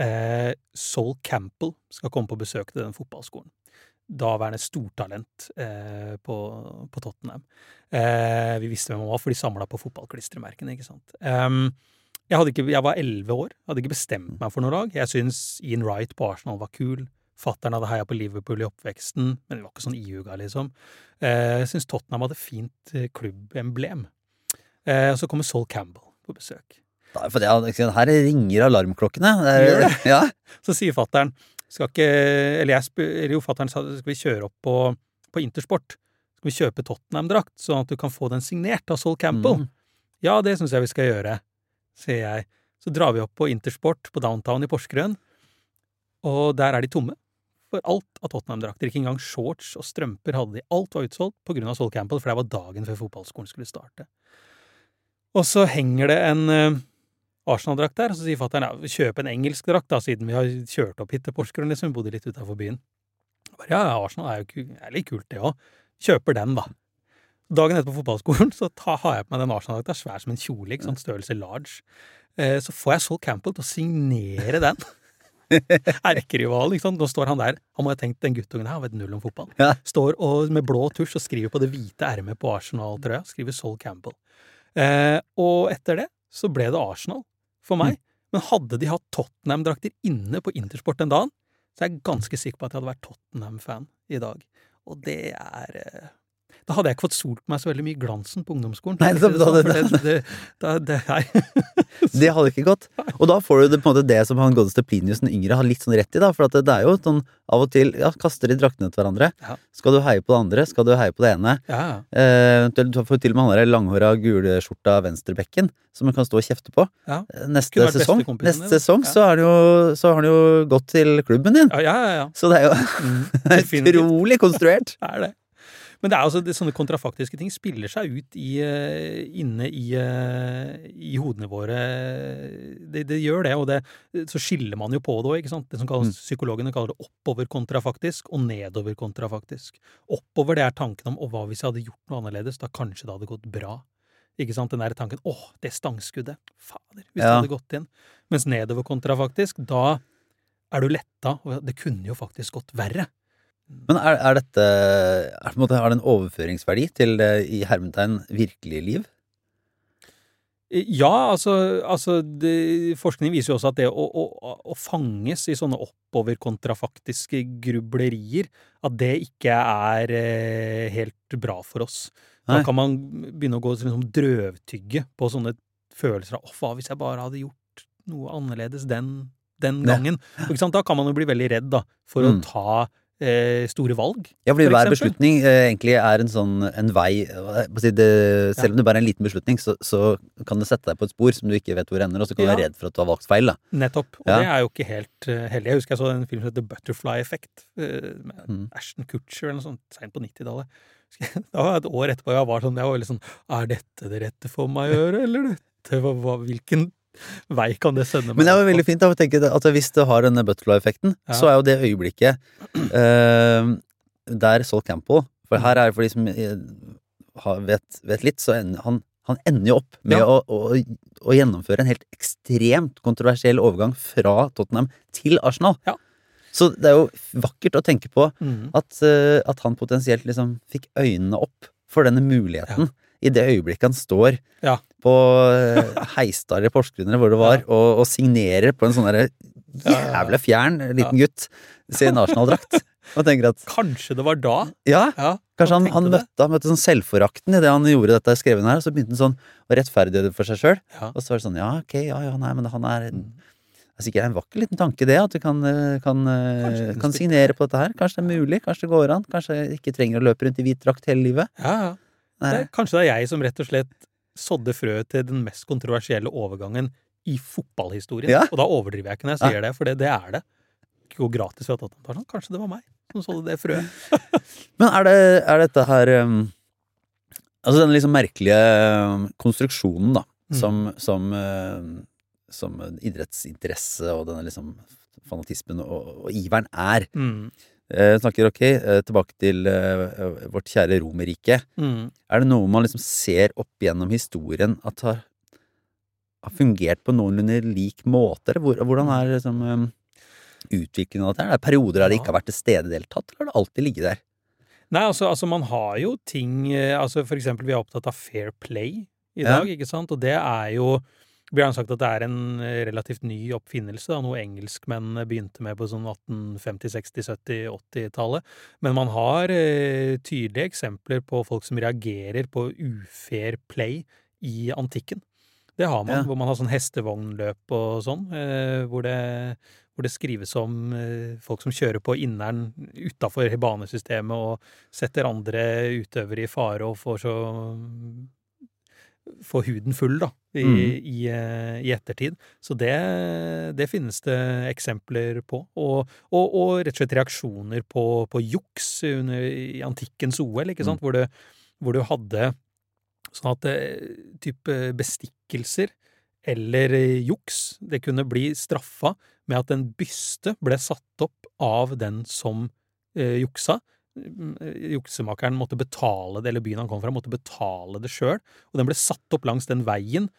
Sol Campbell skal komme på besøk til den fotballskolen. Daværende stortalent på Tottenham. Vi visste hvem han var, for de samlet på fotballklistremerkene, ikke sant? Jeg var 11 år, hadde ikke bestemt meg for noe lag. Jeg synes Ian Wright på Arsenal var kul. Fatteren hadde heia på Liverpool i oppveksten, men det var ikke sånn iuga, liksom. Jeg synes Tottenham hadde fint klubbemblem. Så kommer Sol Campbell på besøk. For her ringer alarmklokkene. Gjør det? Ja. Så sier fatteren, fatteren sa, skal vi kjøre opp på Intersport? Skal vi kjøpe Tottenham-drakt, sånn at du kan få den signert av Sol Campbell? Ja, det synes jeg vi skal gjøre, sier jeg. Så drar vi opp på Intersport på Downtown i Porsgrunn, og der er de tomme. For alt av Tottenham-drakter, ikke engang shorts og strømper hadde de. Alt var utsolgt på grunn av Sol Campbell, for det var dagen før fotballskolen skulle starte. Og så henger det en Arsenal-drakt der, og så sier fatteren, kjøp en engelsk drakt da, siden vi har kjørt opp hit til Porsgrunn, liksom, vi bodde litt utenfor byen. Ja, Arsenal er jo litt kult det også. Kjøper den da. Dagen etter på fotballskolen, så har jeg på meg den Arsenal-drakta, svær som en kjole, ikke sant, størrelse large. Så får jeg Sol Campbell til å signere den. Erkerival, ikke sant? Nå står han der, han må ha tenkt den guttungen her, han vet null om fotball. Ja. Står og med blå tusj og skriver på det hvite ermet på Arsenal-trøya, skriver Sol Campbell. Og etter det så ble det Arsenal for meg. Men hadde de hatt Tottenham-drakter inne på Intersport den dagen, så er jeg ganske sikker på at jeg hadde vært Tottenham-fan i dag. Og det da hadde jeg ikke fått solt meg så veldig mye i glansen på ungdomsskolen. Nei, det hadde ikke gått. Og da får du det, på en måte, det som han Godeste Plinius den yngre har litt sånn rett i, da, for at det er jo sånn av og til, ja, kaster de draktene til hverandre. Ja. Skal du heie på det andre? Skal du heie på det ene? Ja. Du får til og med han der langhåra gulskjorta venstrebekken, som man kan stå og kjefte på. Ja. Neste vært sesong, bestekompisen din, ja. så har han jo gått til klubben din. Ja. Så det er jo Definitivt. utrolig konstruert. Det er det. Men det er altså, sånne kontrafaktiske ting spiller seg ut inne i hodene våre. Det gjør det, og så skiller man jo på det også, ikke sant? Det som kalles, psykologene kaller det oppover kontrafaktisk og nedover kontrafaktisk. Oppover det er tanken om, hva hvis jeg hadde gjort noe annerledes, da kanskje det hadde gått bra. Ikke sant? Den der tanken, det stangskuddet, fader, hvis det hadde gått inn. Mens nedover kontrafaktisk, da er du letta, og det kunne jo faktisk gått verre. Men er dette på en måte, har det en overføringsverdi til det i hermetegn virkelige liv? Ja, forskning viser jo også at det å fanges i sånne oppover kontrafaktiske grublerier, at det ikke er helt bra for oss. Da kan man begynne å gå liksom drøvtygge på sånne følelser av hva hvis jeg bare hadde gjort noe annerledes den gangen. Ikke sant? Da kan man jo bli veldig redd da, for å ta store valg. Ja, fordi hver beslutning egentlig er en vei, selv om det bare er en liten beslutning, så kan det sette deg på et spor som du ikke vet hvor ender, og så kan du være redd for at du har valgt feil. Da. Nettopp, og det er jo ikke helt heldig. Jeg husker jeg så en film som heter Butterfly Effect, med Ashton Kutcher eller noe sånt, sent på 90-tallet. Da var et år etterpå jeg var veldig sånn, er dette det rette for meg å gjøre, eller hvilken vei kan det sende meg? Men det er jo veldig fint da, å tenke at hvis du har denne butterfly-effekten, så er jo det øyeblikket der Sol Campbell, for her er det for de som vet litt, så han ender jo opp med å gjennomføre en helt ekstremt kontroversiell overgang fra Tottenham til Arsenal. Ja. Så det er jo vakkert å tenke på at han potensielt liksom fikk øynene opp for denne muligheten i det øyeblikket han står på Heistad i Porsgrunn hvor det var, og signerer på en sånn der jævla fjern liten gutt sin Arsenal-drakt, og tenker at kanskje det var da? Kanskje han møtte sånn selvforakten i det han gjorde dette skrevet her, og så begynte han sånn å rettferdiggjøre det for seg selv, og så var det sånn, nei, men han er sikkert en vakker liten tanke det, at du kan signere på dette her, kanskje det er mulig, kanskje det går an, kanskje ikke trenger å løpe rundt i hvit drakt hele livet. Kanskje det er jeg som rett og slett sådde frø til den mest kontroversielle overgangen i fotballhistorien, og da overdriver jeg ikke når jeg sier det, for det er det. Ikke gå gratis ved at sånn, kanskje det var meg som sådde det frøet. Men er dette her altså den liksom merkelige konstruksjonen da, som idrettsinteresse og denne liksom fanatismen og iveren er. Snakker tilbake til vårt kjære Romerrike. Er det noe man liksom ser opp gjennom historien at har fungert på noenlunde lik måte? Hvordan er liksom, utviklingen av dette? Er det perioder der det ikke har vært til stede i det hele tatt, eller har det alltid ligget der? Nei, altså man har jo ting, for eksempel vi er opptatt av fair play i dag, ikke sant? Og det er jo, vi har sagt at det er en relativt ny oppfinnelse, noe engelskmenn begynte med på sånn 1850, 60, 70, 80-tallet. Men man har tydelige eksempler på folk som reagerer på ufair play i antikken. Det har man, hvor man har sånn hestevognløp og sånn, hvor det skrives om folk som kjører på inneren utenfor banesystemet og setter andre utøvere i fare og får huden full da, i ettertid. Så det finnes det eksempler på. Og rett og slett reaksjoner på juks i antikkens OL, ikke sant? Hvor du hadde sånn at type bestikkelser eller juks, det kunne bli straffa med at en byste ble satt opp av den som juksa. Juksemakeren måtte betale det, eller byen han kom fra måtte betale det selv, og den ble satt opp langs den veien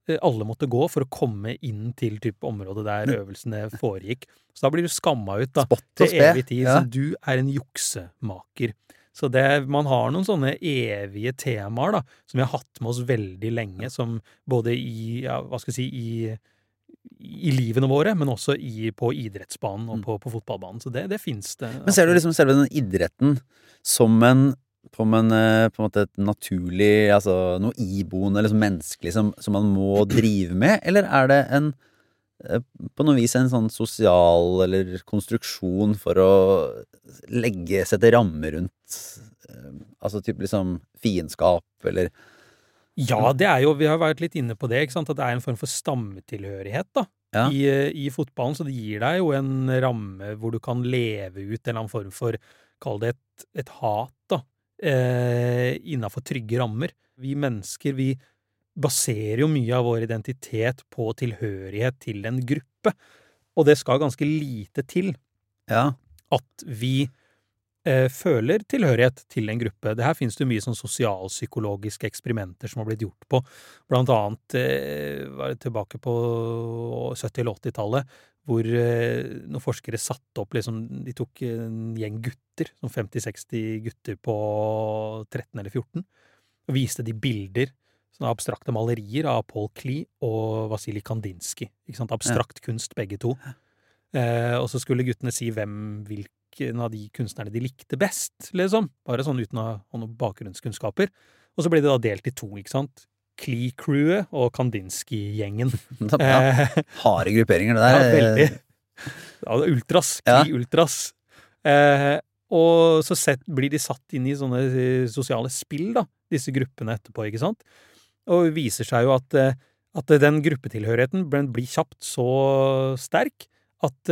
alle måtte gå for å komme inn til typ området der øvelsene foregikk. Så da blir du skamma ut da, Spott og til spe, evig tid. ja. Så du er en juksemaker. Så man har noen sånne evige temaer da, som vi har hatt med oss veldig lenge, som både i, ja, hva skal jeg si, i livene våre, men også på idrettsbanen og på fotballbanen. Så det finnes det. Men ser du liksom selve den idretten som på en måte et naturlig, altså noe iboende, liksom menneskelig som man må drive med, eller er det på noe vis en sånn sosial eller konstruksjon for å sette rammer rundt, altså typ liksom fiendskap, eller... Ja, det er jo, vi har vært litt inne på det, ikke sant, at det er en form for stammetilhørighet da, Ja. i fotballen, så det gir deg jo en ramme hvor du kan leve ut en eller annen form for, kall det et hat da, innenfor trygge rammer. Vi mennesker, vi baserer jo mye av vår identitet på tilhørighet til en gruppe, og det skal ganske lite til Ja. at vi føler tilhørighet til en gruppe. Det her finnes det mye sånn sosialpsykologiske eksperimenter som har blitt gjort på. Blant annet var det tilbake på 70- eller 80-tallet, hvor noen forskere satte opp, liksom, de tok en gjeng gutter, sånn 50-60 gutter på 13 eller 14, og viste de bilder, sånne abstrakte malerier av Paul Klee og Vasilij Kandinsky. Ikke sant? Abstrakt kunst, begge to. Og så skulle guttene si hvilken av de kunstnerne de likte best, liksom. Bare sånn uten å ha noen bakgrunnskunnskaper. Og så ble det da delt i to, ikke sant? Klee-crewet og Kandinsky-gjengen. Ja. Harde grupperinger, det der. Ja, veldig. Ja, ultras. Klee-ultras. Og så blir de satt inn i sånne sosiale spill, da, disse gruppene etterpå, ikke sant? Og det viser seg jo at den gruppetilhørigheten blir kjapt så sterk at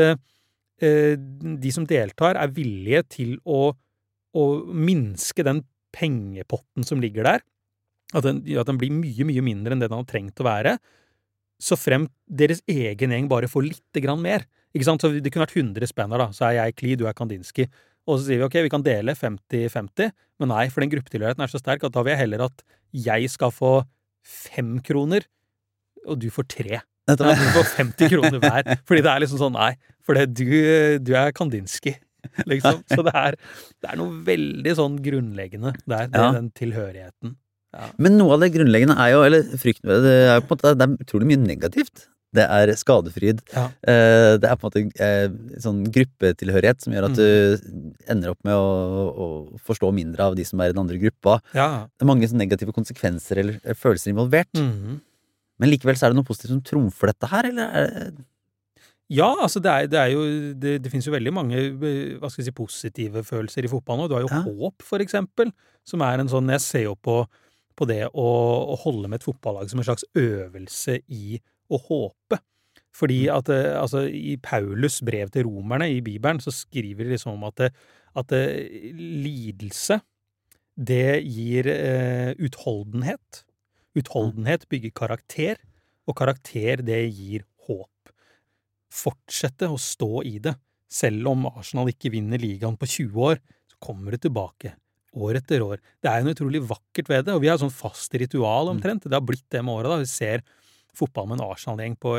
de som deltar er villige til å minske den pengepotten som ligger der, at den blir mye, mye mindre enn det den har trengt å være, så fremt deres egen gjeng bare får litt grann mer. Ikke sant? Så det kunne vært 100 spenner da, så er jeg Klee, du er Kandinsky, og så sier vi ok, vi kan dele 50-50, men nei, for den gruppetilhørigheten er så sterk at da vil jeg heller at jeg skal få 5 kroner, og du får 3. Ja, du får 50 kroner hver, fordi det er liksom sånn, nei, for du er Kandinsky, liksom. Så det er noe veldig sånn grunnleggende der, den tilhørigheten. Ja. Men noe av det grunnleggende er jo, eller frykten ved det, er på en måte, det er utrolig mye negativt. Det er skadefryd. Ja. Det er på en måte sånn gruppetilhørighet som gjør at du ender opp med å forstå mindre av de som er i den andre gruppa. Ja. Det er mange sånn negative konsekvenser eller følelser involvert. Men likevel så er det noe positivt som trumfer dette her, eller? Ja, altså det finnes jo veldig mange, hva skal jeg si, positive følelser i fotball nå. Du har jo håp, for eksempel, som er en sånn, jeg ser jo på det å holde med et fotballag som en slags øvelse i å håpe. Fordi at, altså, i Paulus brev til romerne i Bibelen, så skriver de liksom om at lidelse, det gir utholdenhet. Utholdenhet bygger karakter, og karakter det gir håp. Fortsette å stå i det. Selv om Arsenal ikke vinner ligaen på 20 år, så kommer det tilbake år etter år. Det er jo noe utrolig vakkert ved det, og vi har sånn fast ritual omtrent. Det har blitt det med året da. Vi ser fotball med en Arsenal-gjeng på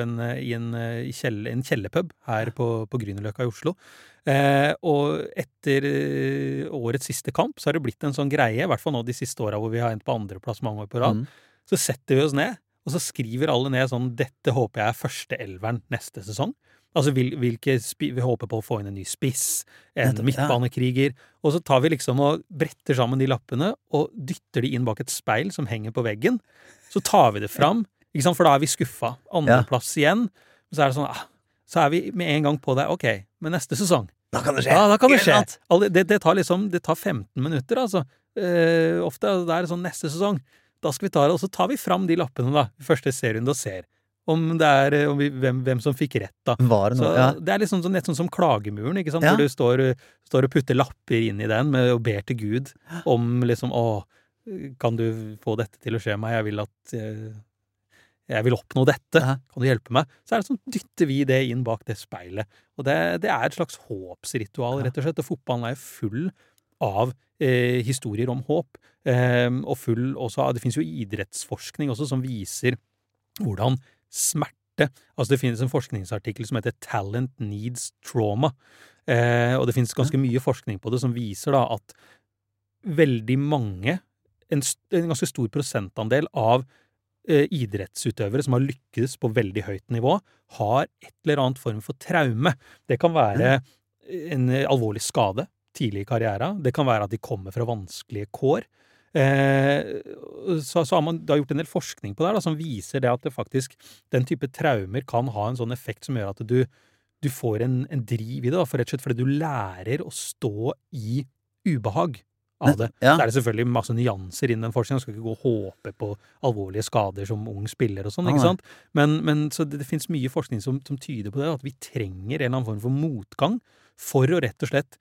en kjellerpub her på Grünerløkka i Oslo. Og etter årets siste kamp så har det blitt en sånn greie, i hvert fall nå de siste årene hvor vi har endt på andreplass mange år på rad. Så setter vi oss ned, og så skriver alle ned sånn, dette håper jeg er første elveren neste sesong. Altså vi håper på å få inn en ny spiss, en midtbanekriger, og så tar vi liksom og bretter sammen de lappene, og dytter de inn bak et speil som henger på veggen. Så tar vi det fram, ikke sant, for da er vi skuffa. Andreplass igjen, så er det sånn, så er vi med en gang på det, ok, men neste sesong. Da kan det skje. Ja, da kan det skje. Det tar 15 minutter, altså. Ofte er det sånn neste sesong. Da skal vi ta det, og så tar vi fram de lappene da, første serien og ser om det er hvem som fikk rett da. Så det er liksom nett sånn som klagemuren, ikke sant? Hvor du står og putter lapper inn i den og ber til Gud om liksom, kan du få dette til å skje meg? Jeg vil oppnå dette. Kan du hjelpe meg? Så er det sånn, dytter vi det inn bak det speilet. Og det er et slags håpsritual, rett og slett, og fotballen er full av historier om håp, og full også av, det finnes jo idrettsforskning også som viser hvordan smerte, altså det finnes en forskningsartikkel som heter Talent Needs Trauma, og det finnes ganske mye forskning på det som viser da at veldig mange, en ganske stor prosentandel av idrettsutøvere som har lykkes på veldig høyt nivå, har et eller annet form for traume. Det kan være en alvorlig skade tidlig i karrieren. Det kan være at de kommer fra vanskelige kår. Så har man da gjort en del forskning på det da, som viser det at det faktisk, den type traumer kan ha en sånn effekt som gjør at du får en driv i det, da, for rett og slett fordi du lærer å stå i ubehag av det. Ja. Så er det selvfølgelig masse nyanser innen den forskningen. Man skal ikke gå og håpe på alvorlige skader som ung spiller og sånn, ikke sant? Men så det finnes mye forskning som tyder på det, at vi trenger en eller annen form for motgang for å rett og slett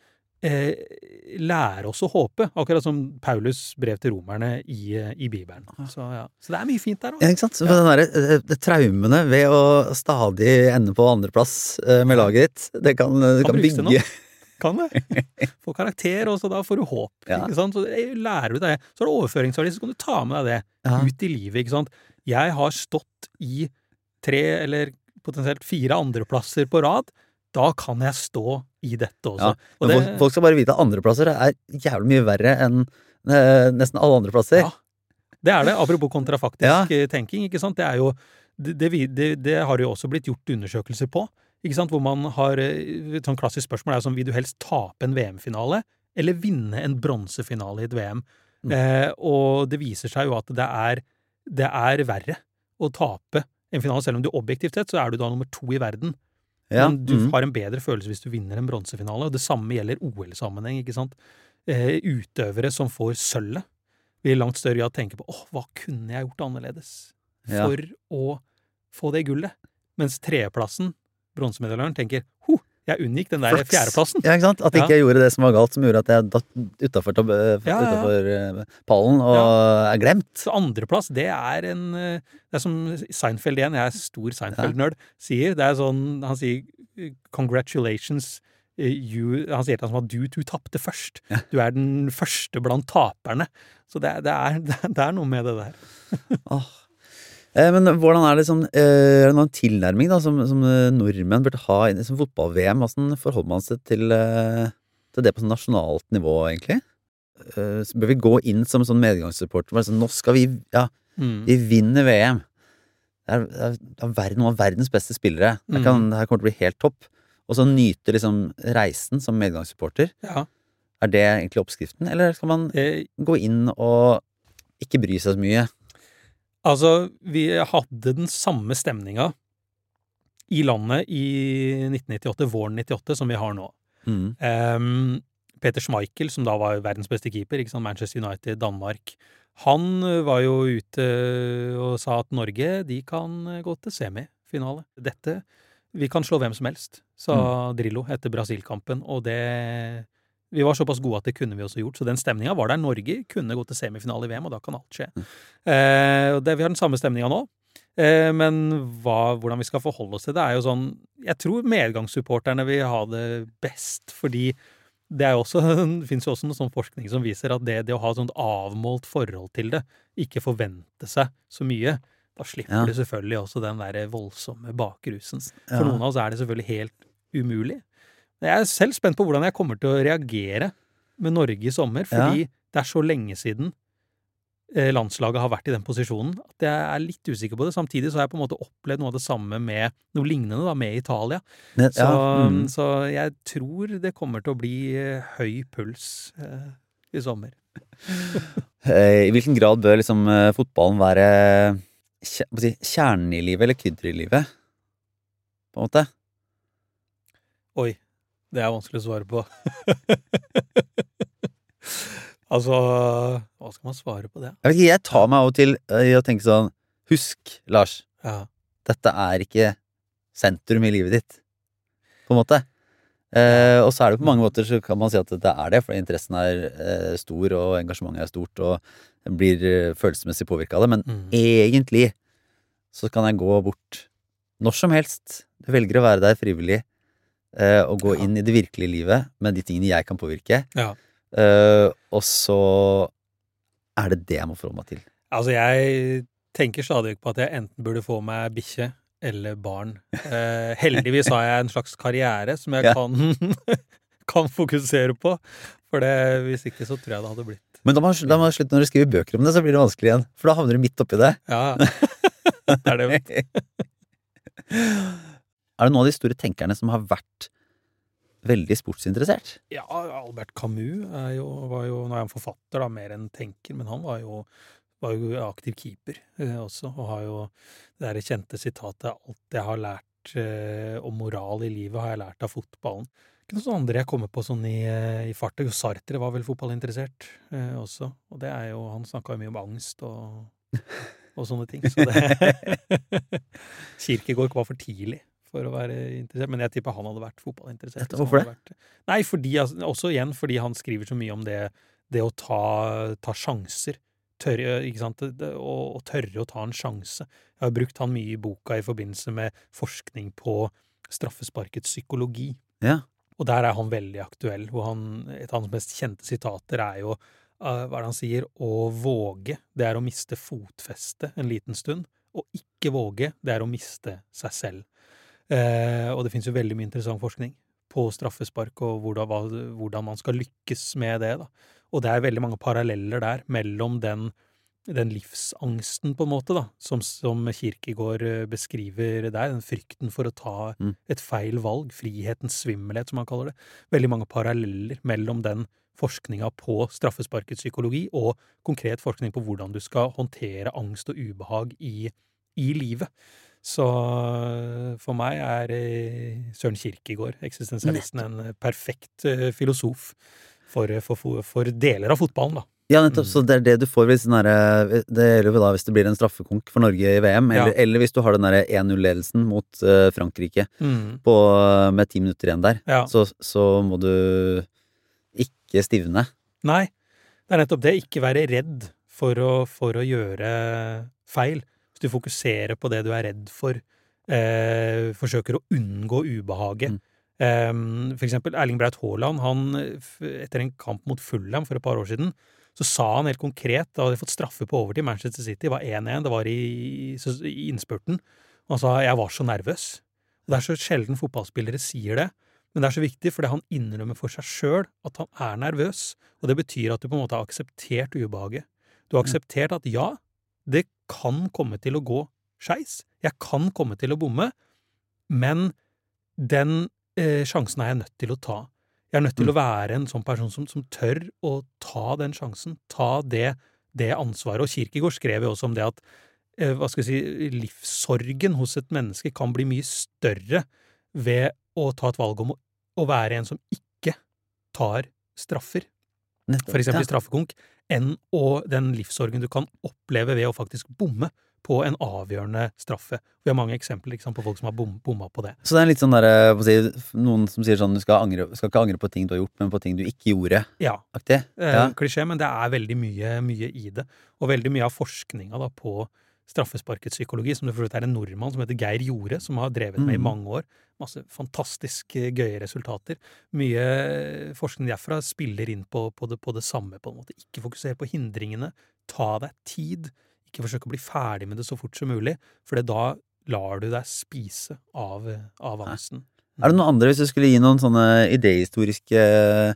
lære oss å håpe, akkurat som Paulus brev til romerne i Bibelen. Så det er mye fint der også. Ja, ikke sant? Så den der, det traumene ved å stadig ende på andreplass med laget ditt, det kan bygge... Kan det? Få karakter, og så da får du håp, ikke sant? Så lærer du deg, så har du overføringsverdi, så kan du ta med deg det ut i livet, ikke sant? Jeg har stått i 3 eller potensielt 4 andreplasser på rad, da kan jeg stå i dette også. Ja, men folk skal bare vite at andreplasser er jævlig mye verre enn nesten alle andre plasser. Ja, det er det, apropos kontrafaktisk tenking, ikke sant? Det er jo, det har jo også blitt gjort undersøkelser på, ikke sant? Hvor man har, et sånn klassisk spørsmål er som, vil du helst tape en VM-finale, eller vinne en bronsefinale i et VM? Og det viser seg jo at det er verre å tape en finale, selv om du objektivt sett, så er du da nummer 2 i verden. Men du har en bedre følelse hvis du vinner en bronsefinale, og det samme gjelder OL-sammenheng, ikke sant? Utøvere som får sølvet vil i langt større grad tenke på, hva kunne jeg gjort annerledes for å få det gullet? Mens 3.-plassen, bronsemedaljøren, tenker, jeg unngikk den der 4.-plassen. Ja, ikke sant? At ikke jeg gjorde det som var galt, som gjorde at jeg datt utenfor pallen og er glemt. Så 2.-plass, det er som Seinfeld igjen, jeg er stor Seinfeld-nerd, sier. Det er sånn, han sier, congratulations, han sier til han som at du tappte først. Du er den første blant taperne. Så det er noe med det der. Men hvordan er det sånn, er det noen tilnærming da, som nordmenn burde ha som fotball-VM? Hvordan forholder man seg til det på sånn nasjonalt nivå, egentlig? Så bør vi gå inn som sånn medgangssupporter, sånn, nå skal vi vinner VM. Det er noen av verdens beste spillere. Det her kommer til å bli helt topp. Og så nyte liksom reisen som medgangssupporter. Ja. Er det egentlig oppskriften, eller skal man gå inn og ikke bry seg så mye? Altså, vi hadde den samme stemninga i landet i 1998, våren 98, som vi har nå. Peter Schmeichel, som da var verdens beste keeper, ikke sant, Manchester United, Danmark, han var jo ute og sa at Norge, de kan gå til semifinale. Vi kan slå hvem som helst, sa Drillo etter Brasil-kampen, og vi var såpass gode at det kunne vi også gjort, så den stemninga var der. Norge kunne gå til semifinale i VM, og da kan alt skje. Vi har den samme stemninga nå, men hvordan vi skal forholde oss til det er jo sånn, jeg tror medgangssupporterne vil ha det best, fordi det finnes jo også noe sånn forskning som viser at det å ha et sånt avmålt forhold til det, ikke forvente seg så mye, da slipper du selvfølgelig også den der voldsomme bakrusen. For noen av oss er det selvfølgelig helt umulig. Jeg er selv spent på hvordan jeg kommer til å reagere med Norge i sommer, fordi det er så lenge siden landslaget har vært i den posisjonen, at jeg er litt usikker på det. Samtidig så har jeg på en måte opplevd noe av det samme med noe lignende da, med Italia. Så jeg tror det kommer til å bli høy puls i sommer. I hvilken grad bør liksom fotballen være kjernen i livet, eller krydder i livet? På en måte? Oi. Det er vanskelig å svare på. Altså, hva skal man svare på det? Jeg vet ikke, jeg tar meg av og til i å tenke sånn, husk, Lars, dette er ikke sentrum i livet ditt, på en måte. Og så er det på mange måter, så kan man si at det er det, for interessen er stor, og engasjementet er stort, og blir følelsesmessig påvirket av det, men egentlig så kan jeg gå bort når som helst. Du velger å være der frivillig, og gå inn i det virkelige livet med de tingene jeg kan påvirke. Og så er det jeg må forholde meg til. Altså, tenker stadig på at jeg enten burde få meg bikkje eller barn. Heldigvis har jeg en slags karriere som jeg kan fokusere på, for hvis ikke så tror jeg det hadde blitt. Men da må du slutte når du skriver bøker om det, så blir det vanskelig igjen. For da havner du midt oppi det. Ja, det er det. Er det noen av de store tenkerne som har vært veldig sportsinteressert? Ja, Albert Camus var jo, nå er han forfatter da, mer enn tenker, men han var jo aktiv keeper også, og har jo det der kjente sitatet, alt jeg har lært om moral i livet har jeg lært av fotballen. Ikke noe sånn andre jeg kommer på sånn i farten. Sartre var vel fotballinteressert også, og det er jo, han snakket jo mye om angst og sånne ting, så det Kierkegaard var for tidlig for å være interessert, men jeg tipper han hadde vært fotballinteressert. Hvorfor det? Nei, også igjen fordi han skriver så mye om det å ta sjanser, tørre, ikke sant, og tørre å ta en sjanse. Jeg har brukt han mye i boka i forbindelse med forskning på straffesparkets psykologi. Ja. Og der er han veldig aktuell, hvor et av hans mest kjente sitater er jo, hva er det han sier, å våge, det er å miste fotfeste en liten stund, og ikke våge, det er å miste seg selv. Og det finnes jo veldig mye interessant forskning på straffespark, og hvordan man skal lykkes med det, da. Og det er veldig mange paralleller der mellom den livsangsten på en måte da, som Kierkegaard beskriver der, den frykten for å ta et feil valg, frihetens svimmelhet som han kaller det. Veldig mange paralleller mellom den forskninga på straffesparkets psykologi og konkret forskning på hvordan du skal håndtere angst og ubehag i livet. Så for meg er Søren Kierkegaard, eksistensialisten, en perfekt filosof for deler av fotballen, da. Ja, nettopp, så det er det du får hvis det gjelder jo da hvis det blir en straffekonk for Norge i VM, eller hvis du har den der 1-0-ledelsen mot Frankrike med 10 minutter igjen der, så må du ikke stivne. Nei, det er nettopp det, ikke være redd for å gjøre feil. Hvis du fokuserer på det du er redd for, forsøker å unngå ubehaget. For eksempel Erling Braut Haaland, han etter en kamp mot Fulham for et par år siden, så sa han helt konkret, da hadde de fått straffe på overtid, Manchester City var 1-1, det var i innspurten, og han sa, jeg var så nervøs. Og det er så sjelden fotballspillere sier det, men det er så viktig, fordi han innrømmer for seg selv at han er nervøs, og det betyr at du på en måte har akseptert ubehaget. Du har akseptert at ja, det kan komme til å gå skeis, jeg kan komme til å bomme, men den sjansen er jeg nødt til å ta. Jeg er nødt til å være en sånn person som tør å ta den sjansen, ta det ansvaret. Og Kierkegaard skrev jo også om det at, livssorgen hos et menneske kan bli mye større ved å ta et valg om å være en som ikke tar straffer. For eksempel straffekonk, enn den livssorgen du kan oppleve ved å faktisk bomme på en avgjørende straffe. Vi har mange eksempler på folk som har bomma på det. Så det er litt sånn noen som sier sånn, du skal ikke angre på ting du har gjort, men på ting du ikke gjorde. Ja, aktig. Klisjé, men det er veldig mye i det. Og veldig mye av forskninga da på straffesparkets psykologi, som det for er en nordmann som heter Geir Jorde, som har drevet med i mange år. Masse fantastisk gøye resultater. Mye forskning derfra spiller inn på det samme på en måte. Ikke fokusere på hindringene, ta deg tid, ikke forsøke å bli ferdig med det så fort som mulig, for da lar du deg spise av angsten. Er det noen andre, hvis du skulle gi noen sånne idéhistoriske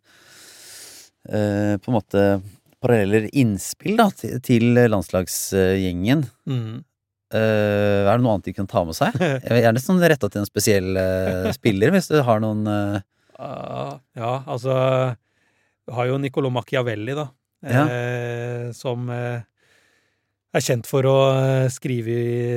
på en måte paralleller innspill da, til landslagsgjengen? Er det noe annet de kan ta med seg? Jeg vil gjerne sånn rettet til en spesiell spiller, hvis du har noen Ja, altså du har jo Niccolò Machiavelli da, som er kjent for å skrive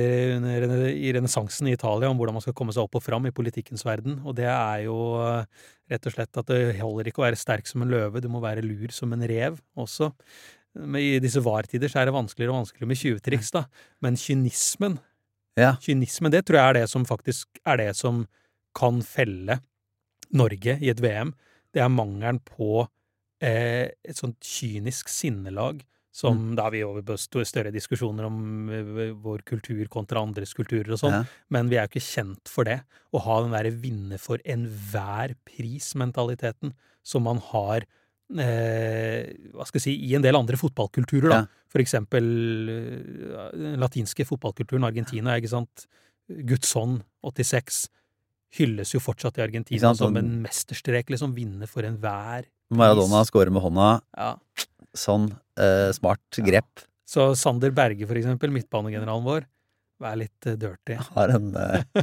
i renessansen i Italia om hvordan man skal komme seg opp og fram i politikkens verden, og det er jo rett og slett at det holder ikke å være sterk som en løve, du må være lur som en rev også. Men i disse vartider så er det vanskeligere og vanskeligere med tjuvtriks da, men kynismen, det tror jeg er det som faktisk er det som kan felle Norge i et VM. Det er mangelen på et sånt kynisk sinnelag, som da er vi over på større diskusjoner om vår kultur kontra andres kulturer og sånn, men vi er jo ikke kjent for det, å ha den der vinne for enhver pris-mentaliteten som man har hva skal jeg si, i en del andre fotballkulturer da. For eksempel den latinske fotballkulturen, Argentina, ikke sant? Gudsson, 86, hylles jo fortsatt i Argentina som en mesterstrek, liksom vinner for enhver Maradona skårer med hånda. Ja. Sånn smart grep. Så Sander Berge, for eksempel, midtbanegeneralen vår, er litt dirty. Har en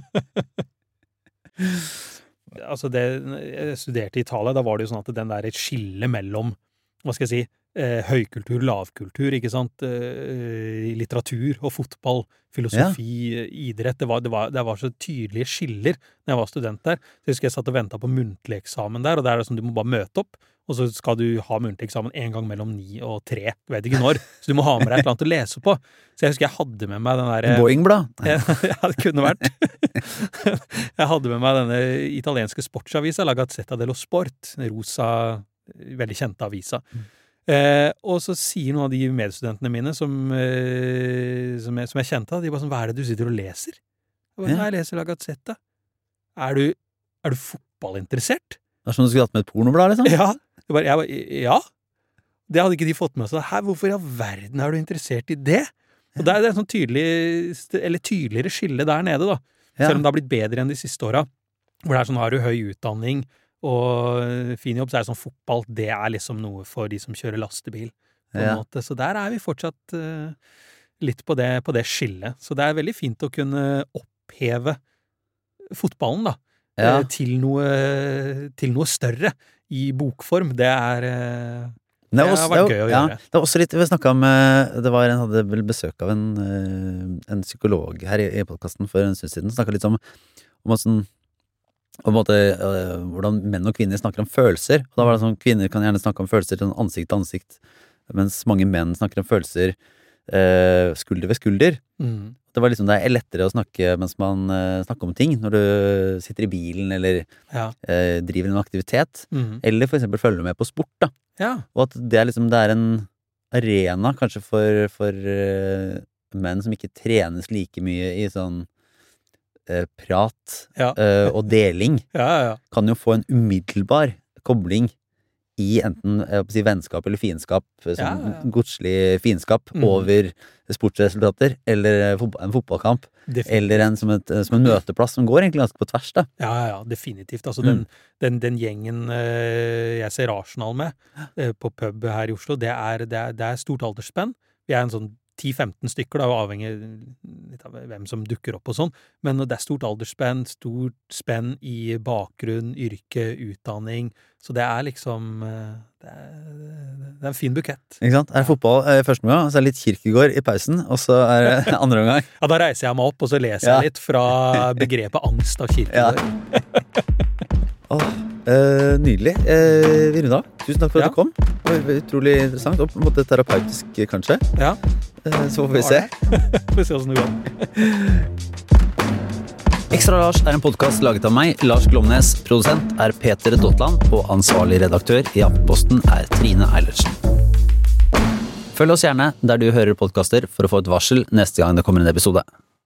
Altså jeg studerte i Italia, da var det jo sånn at den der et skille mellom, hva skal jeg si, høykultur, lavkultur, ikke sant, litteratur og fotball, filosofi, idrett, det var så tydelige skiller når jeg var student der. Så jeg husker jeg satt og ventet på muntlig eksamen der, og der er det sånn, du må bare møte opp, og så skal du ha muntlig eksamen en gang mellom 9 og 3, du vet ikke når, så du må ha med deg et eller annet å lese på. Så jeg husker jeg hadde med meg den der... Boeing-blad? Ja, det kunne vært. Jeg hadde med meg denne italienske sportsavisa, La Gazzetta dello Sport, rosa, veldig kjente avisa. Og så sier noen av de medstudentene mine som jeg kjente, de bare sånn, hva er det du sitter og leser? Jeg bare, jeg leser La Gazzetta. Er du fotballinteressert? Det er som du skulle hatt med et pornoblad, liksom? Ja. Ja. Det hadde ikke de fått med seg. Hvorfor i all verden er du interessert i det? Og det er et sånn tydeligere skille der nede, da. Selv om det har blitt bedre enn de siste åra. Hvor det er sånn, har du høy utdanning og fin jobb, så er det sånn fotball, det er liksom noe for de som kjører lastebil, på en måte. Så der er vi fortsatt litt på det skillet. Så det er veldig fint å kunne oppheve fotballen, da. Til noe større i bokform. Det har vært gøy å gjøre. Det var også litt, vi snakket om, hadde vel besøk av en psykolog her i podcasten for en stund siden, snakket litt om hvordan menn og kvinner snakker om følelser. Og da var det sånn, kvinner kan gjerne snakke om følelser sånn ansikt til ansikt, mens mange menn snakker om følelser skulder ved skulder. Det var liksom, det er lettere å snakke mens man snakker om ting, når du sitter i bilen eller driver en aktivitet, eller for eksempel følger med på sport, da. Og at det er liksom, det er en arena kanskje for menn som ikke trenes like mye i sånn prat og deling, kan jo få en umiddelbar kobling i enten vennskap eller fiendskap, sånn godslig fiendskap over sportsresultater, eller en fotballkamp, eller som en møteplass som går egentlig ganske på tvers, da. Ja, definitivt. Altså den gjengen jeg ser Arsenal med på pub her i Oslo, det er stort aldersspenn. Vi er en sånn 10-15 stykker, da, avhengig litt av hvem som dukker opp og sånn, men det er stort aldersspenn, stort spenn i bakgrunn, yrke, utdanning, så det er liksom det er en fin bukett. Ikke sant? Er det fotball første omgang, så er det litt Kirkegård i pausen, og så er det andre omgang. Ja, da reiser jeg meg opp, og så leser jeg litt fra begrepet angst av Kirkegård. Nydelig. Vi runder av. Tusen takk for at du kom. Det var utrolig interessant, og på en måte terapeutisk, kanskje. Ja. Så får vi se. Får vi se hvordan det går. Ekstra Lars er en podcast laget av meg, Lars Glomnes. Produsent er Peter Dottland, og ansvarlig redaktør i Aftenposten er Trine Eilertsen. Følg oss gjerne der du hører podcaster for å få et varsel neste gang det kommer en episode.